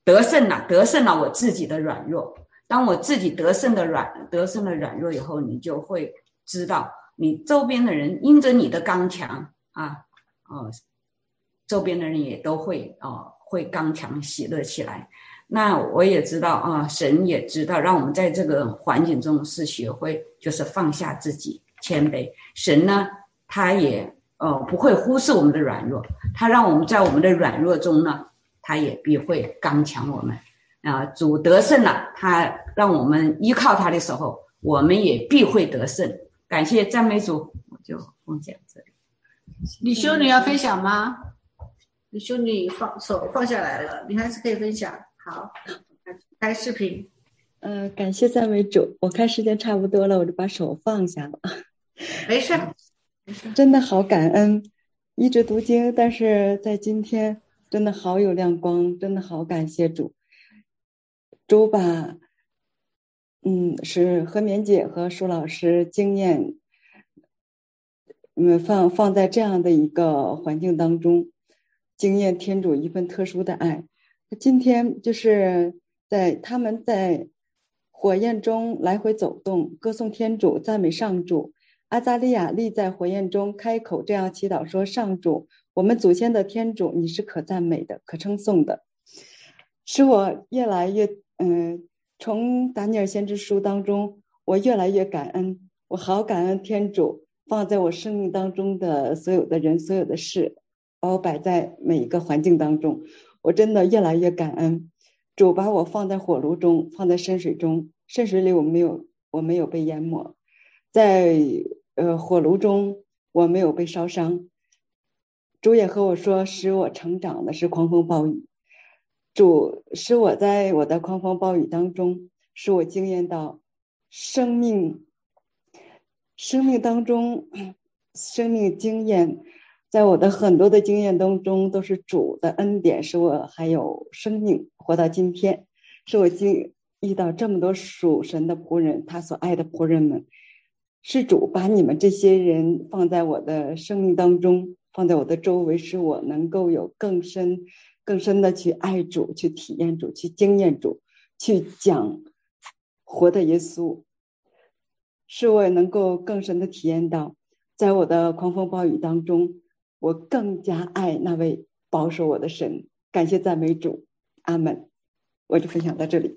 得胜了，得胜了我自己的软弱。当我自己得胜的软得胜的软弱以后，你就会知道你周边的人因着你的刚强啊，哦，周边的人也都会哦会刚强喜乐起来。那我也知道啊，神也知道，让我们在这个环境中是学会就是放下自己，谦卑。神呢，他也呃不会忽视我们的软弱，他让我们在我们的软弱中呢，他也必会刚强我们。啊，主得胜了，他让我们依靠他的时候，我们也必会得胜。感谢赞美主，我就分享这里。 李修女要分享吗？李修女放手放下来了，你还是可以分享。好，开视频。 呃，感谢赞美主，我看时间差不多了，我就把手放下了。 没事，没事。 真的好感恩，一直读经，但是在今天真的好有亮光，真的好感谢主。主把，嗯，是何棉姐和舒老师经验，嗯，放放在这样的一个环境当中，经验天主一份特殊的爱。今天就是在他们在火焰中来回走动，歌颂天主，赞美上主。阿扎利亚立在火焰中开口这样祈祷说：上主，我们祖先的天主，你是可赞美的，可称颂的。使我越来越嗯，从达尼尔先知书当中，我越来越感恩，我好感恩天主放在我生命当中的所有的人，所有的事，把我摆在每一个环境当中，我真的越来越感恩。主把我放在火炉中，放在深水中，深水里我没有我没有被淹没，在呃火炉中我没有被烧伤。主也和我说，使我成长的是狂风暴雨。主使我在我的狂风暴雨当中，使我经验到生命生命当中生命经验，在我的很多的经验当中都是主的恩典，使我还有生命活到今天，使我经遇到这么多属神的仆人，他所爱的仆人们，是主把你们这些人放在我的生命当中，放在我的周围，使我能够有更深更深的去爱主，去体验主，去经验主，去讲活的耶稣，使我能够更深的体验到，在我的狂风暴雨当中，我更加爱那位保守我的神。感谢赞美主，阿们。我就分享到这里。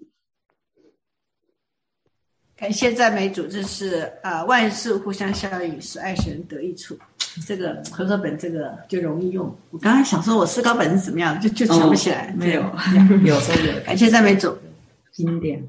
感谢赞美主，这是呃万事互相效应，使爱神得益处。这个合合本这个就容易用。我刚刚想说我思考本是怎么样，就就想不起来。 哦、没有，有时候有。 感谢赞美主， 经典。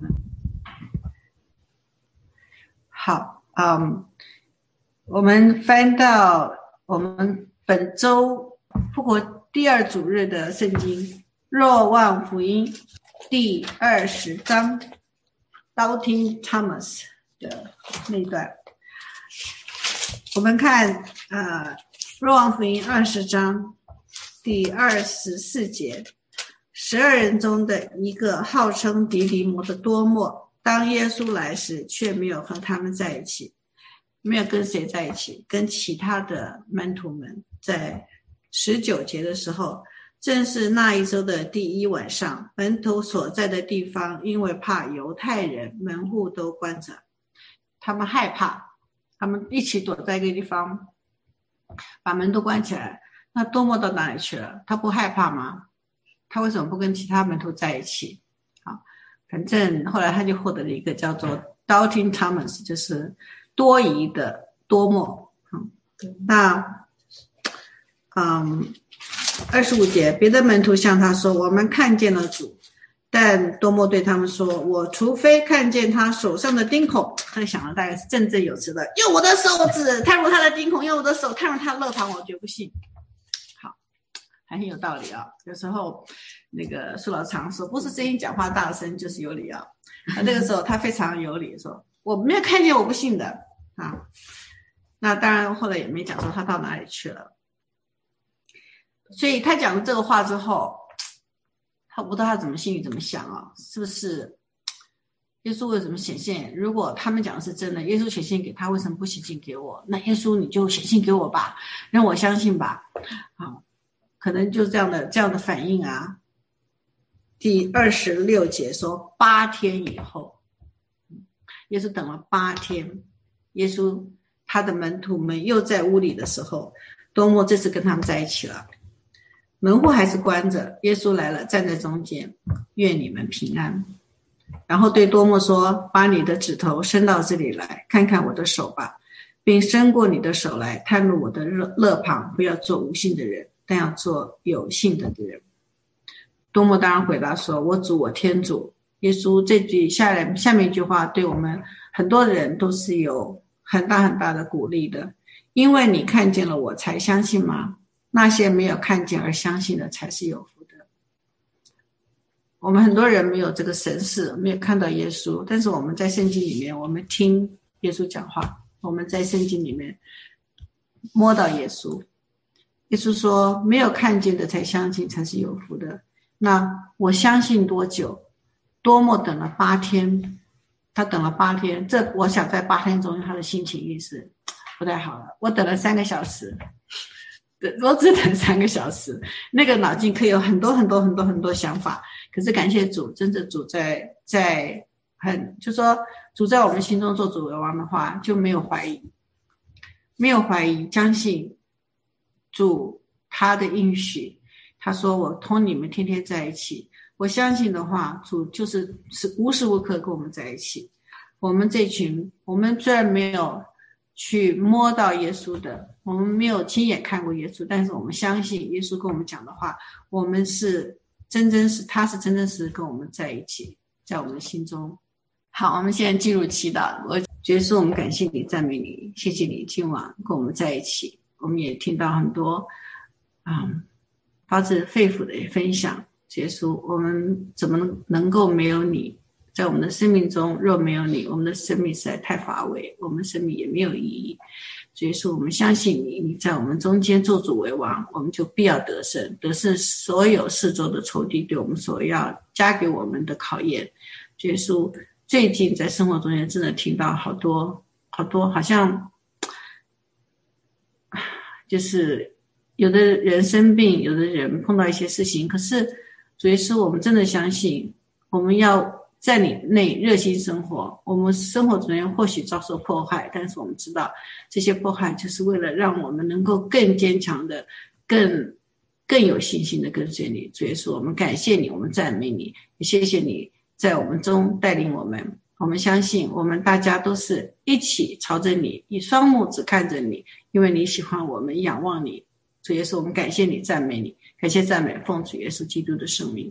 好，嗯，我们翻到我们本周复活第二主日的圣经，若望福音第二十章。Doubting Thomas 的那段，我们看呃若望福音二十章第二十四节，十二人中的一个号称迪迪摩的多默，当耶稣来时却没有和他们在一起。没有跟谁在一起？跟其他的门徒们。在十九节的时候，正是那一周的第一晚上，门徒所在的地方因为怕犹太人，门户都关着，他们害怕，他们一起躲在一个地方，把门都关起来。那多默到哪里去了？他不害怕吗？他为什么不跟其他门徒在一起？好，反正后来他就获得了一个叫做 Doubting Thomas， 就是多疑的多默。嗯，那嗯二十五节，别的门徒向他说，我们看见了主。但多默对他们说，我除非看见他手上的钉孔。他想的大概是振振有词的，用我的手指探入他的钉孔，用我的手探入他的肋旁，我绝不信。好，还很有道理啊。有时候那个苏老常说，不是声音讲话大声就是有理啊。那这个时候他非常有理，说我没有看见，我不信的啊。那当然后来也没讲说他到哪里去了。所以他讲了这个话之后，他不知道他怎么心里怎么想啊？是不是耶稣为什么显现？如果他们讲的是真的，耶稣显现给他，为什么不显现给我？那耶稣你就显现给我吧，让我相信吧。啊，可能就这样的这样的反应啊。 第二十六节说八天以后，耶稣等了八天，耶稣他的门徒们又在屋里的时候，多默这次跟他们在一起了，门户还是关着，耶稣来了，站在中间，愿你们平安。然后对多默说，把你的指头伸到这里来，看看我的手吧，并伸过你的手来，探入我的肋旁，不要做无信的人，但要做有信的人。多默当然回答说，我主我天主。耶稣这句下来下面一句话对我们很多人都是有很大很大的鼓励的，因为你看见了我才相信吗？那些没有看见而相信的才是有福的。我们很多人没有这个神视，没有看到耶稣，但是我们在圣经里面，我们听耶稣讲话，我们在圣经里面摸到耶稣。耶稣说，没有看见的才相信才是有福的。那我相信多久？多默等了八天，他等了八天，这我想在八天中他的心情意识不太好了。我等了三个小时，我只等三个小时，那个脑筋可以有很多很多很多很多想法，可是感谢主，真的主在在很就说主在我们心中做主为王的话，就没有怀疑，没有怀疑，相信主他的应许。他说我同你们天天在一起，我相信的话，主就是是无时无刻跟我们在一起。我们这群，我们虽然没有去摸到耶稣的，我们没有亲眼看过耶稣，但是我们相信耶稣跟我们讲的话，我们是真真实，他是真真实实跟我们在一起，在我们的心中。好，我们现在进入祈祷。我觉得说我们感谢你，赞美你，谢谢你今晚跟我们在一起。我们也听到很多嗯发自肺腑的分享。耶稣，我们怎么能够没有你？在我们的生命中，若没有你，我们的生命实在太乏味，我们生命也没有意义。耶稣，我们相信你，你在我们中间做主为王，我们就必要得胜，得胜所有四周的仇敌对我们所要加给我们的考验。耶稣，最近在生活中间真的听到好多好多，好像就是有的人生病，有的人碰到一些事情，可是主耶稣，我们真的相信，我们要在你内热心生活。我们生活中间或许遭受迫害，但是我们知道这些迫害就是为了让我们能够更坚强的、更更有信心的跟随你。主耶稣，我们感谢你，我们赞美你，也谢谢你在我们中带领我们。我们相信我们大家都是一起朝着你，以双目只看着你，因为你喜欢我们，仰望你。主耶稣，我们感谢你，赞美你，感谢赞美，奉主耶稣基督的圣名。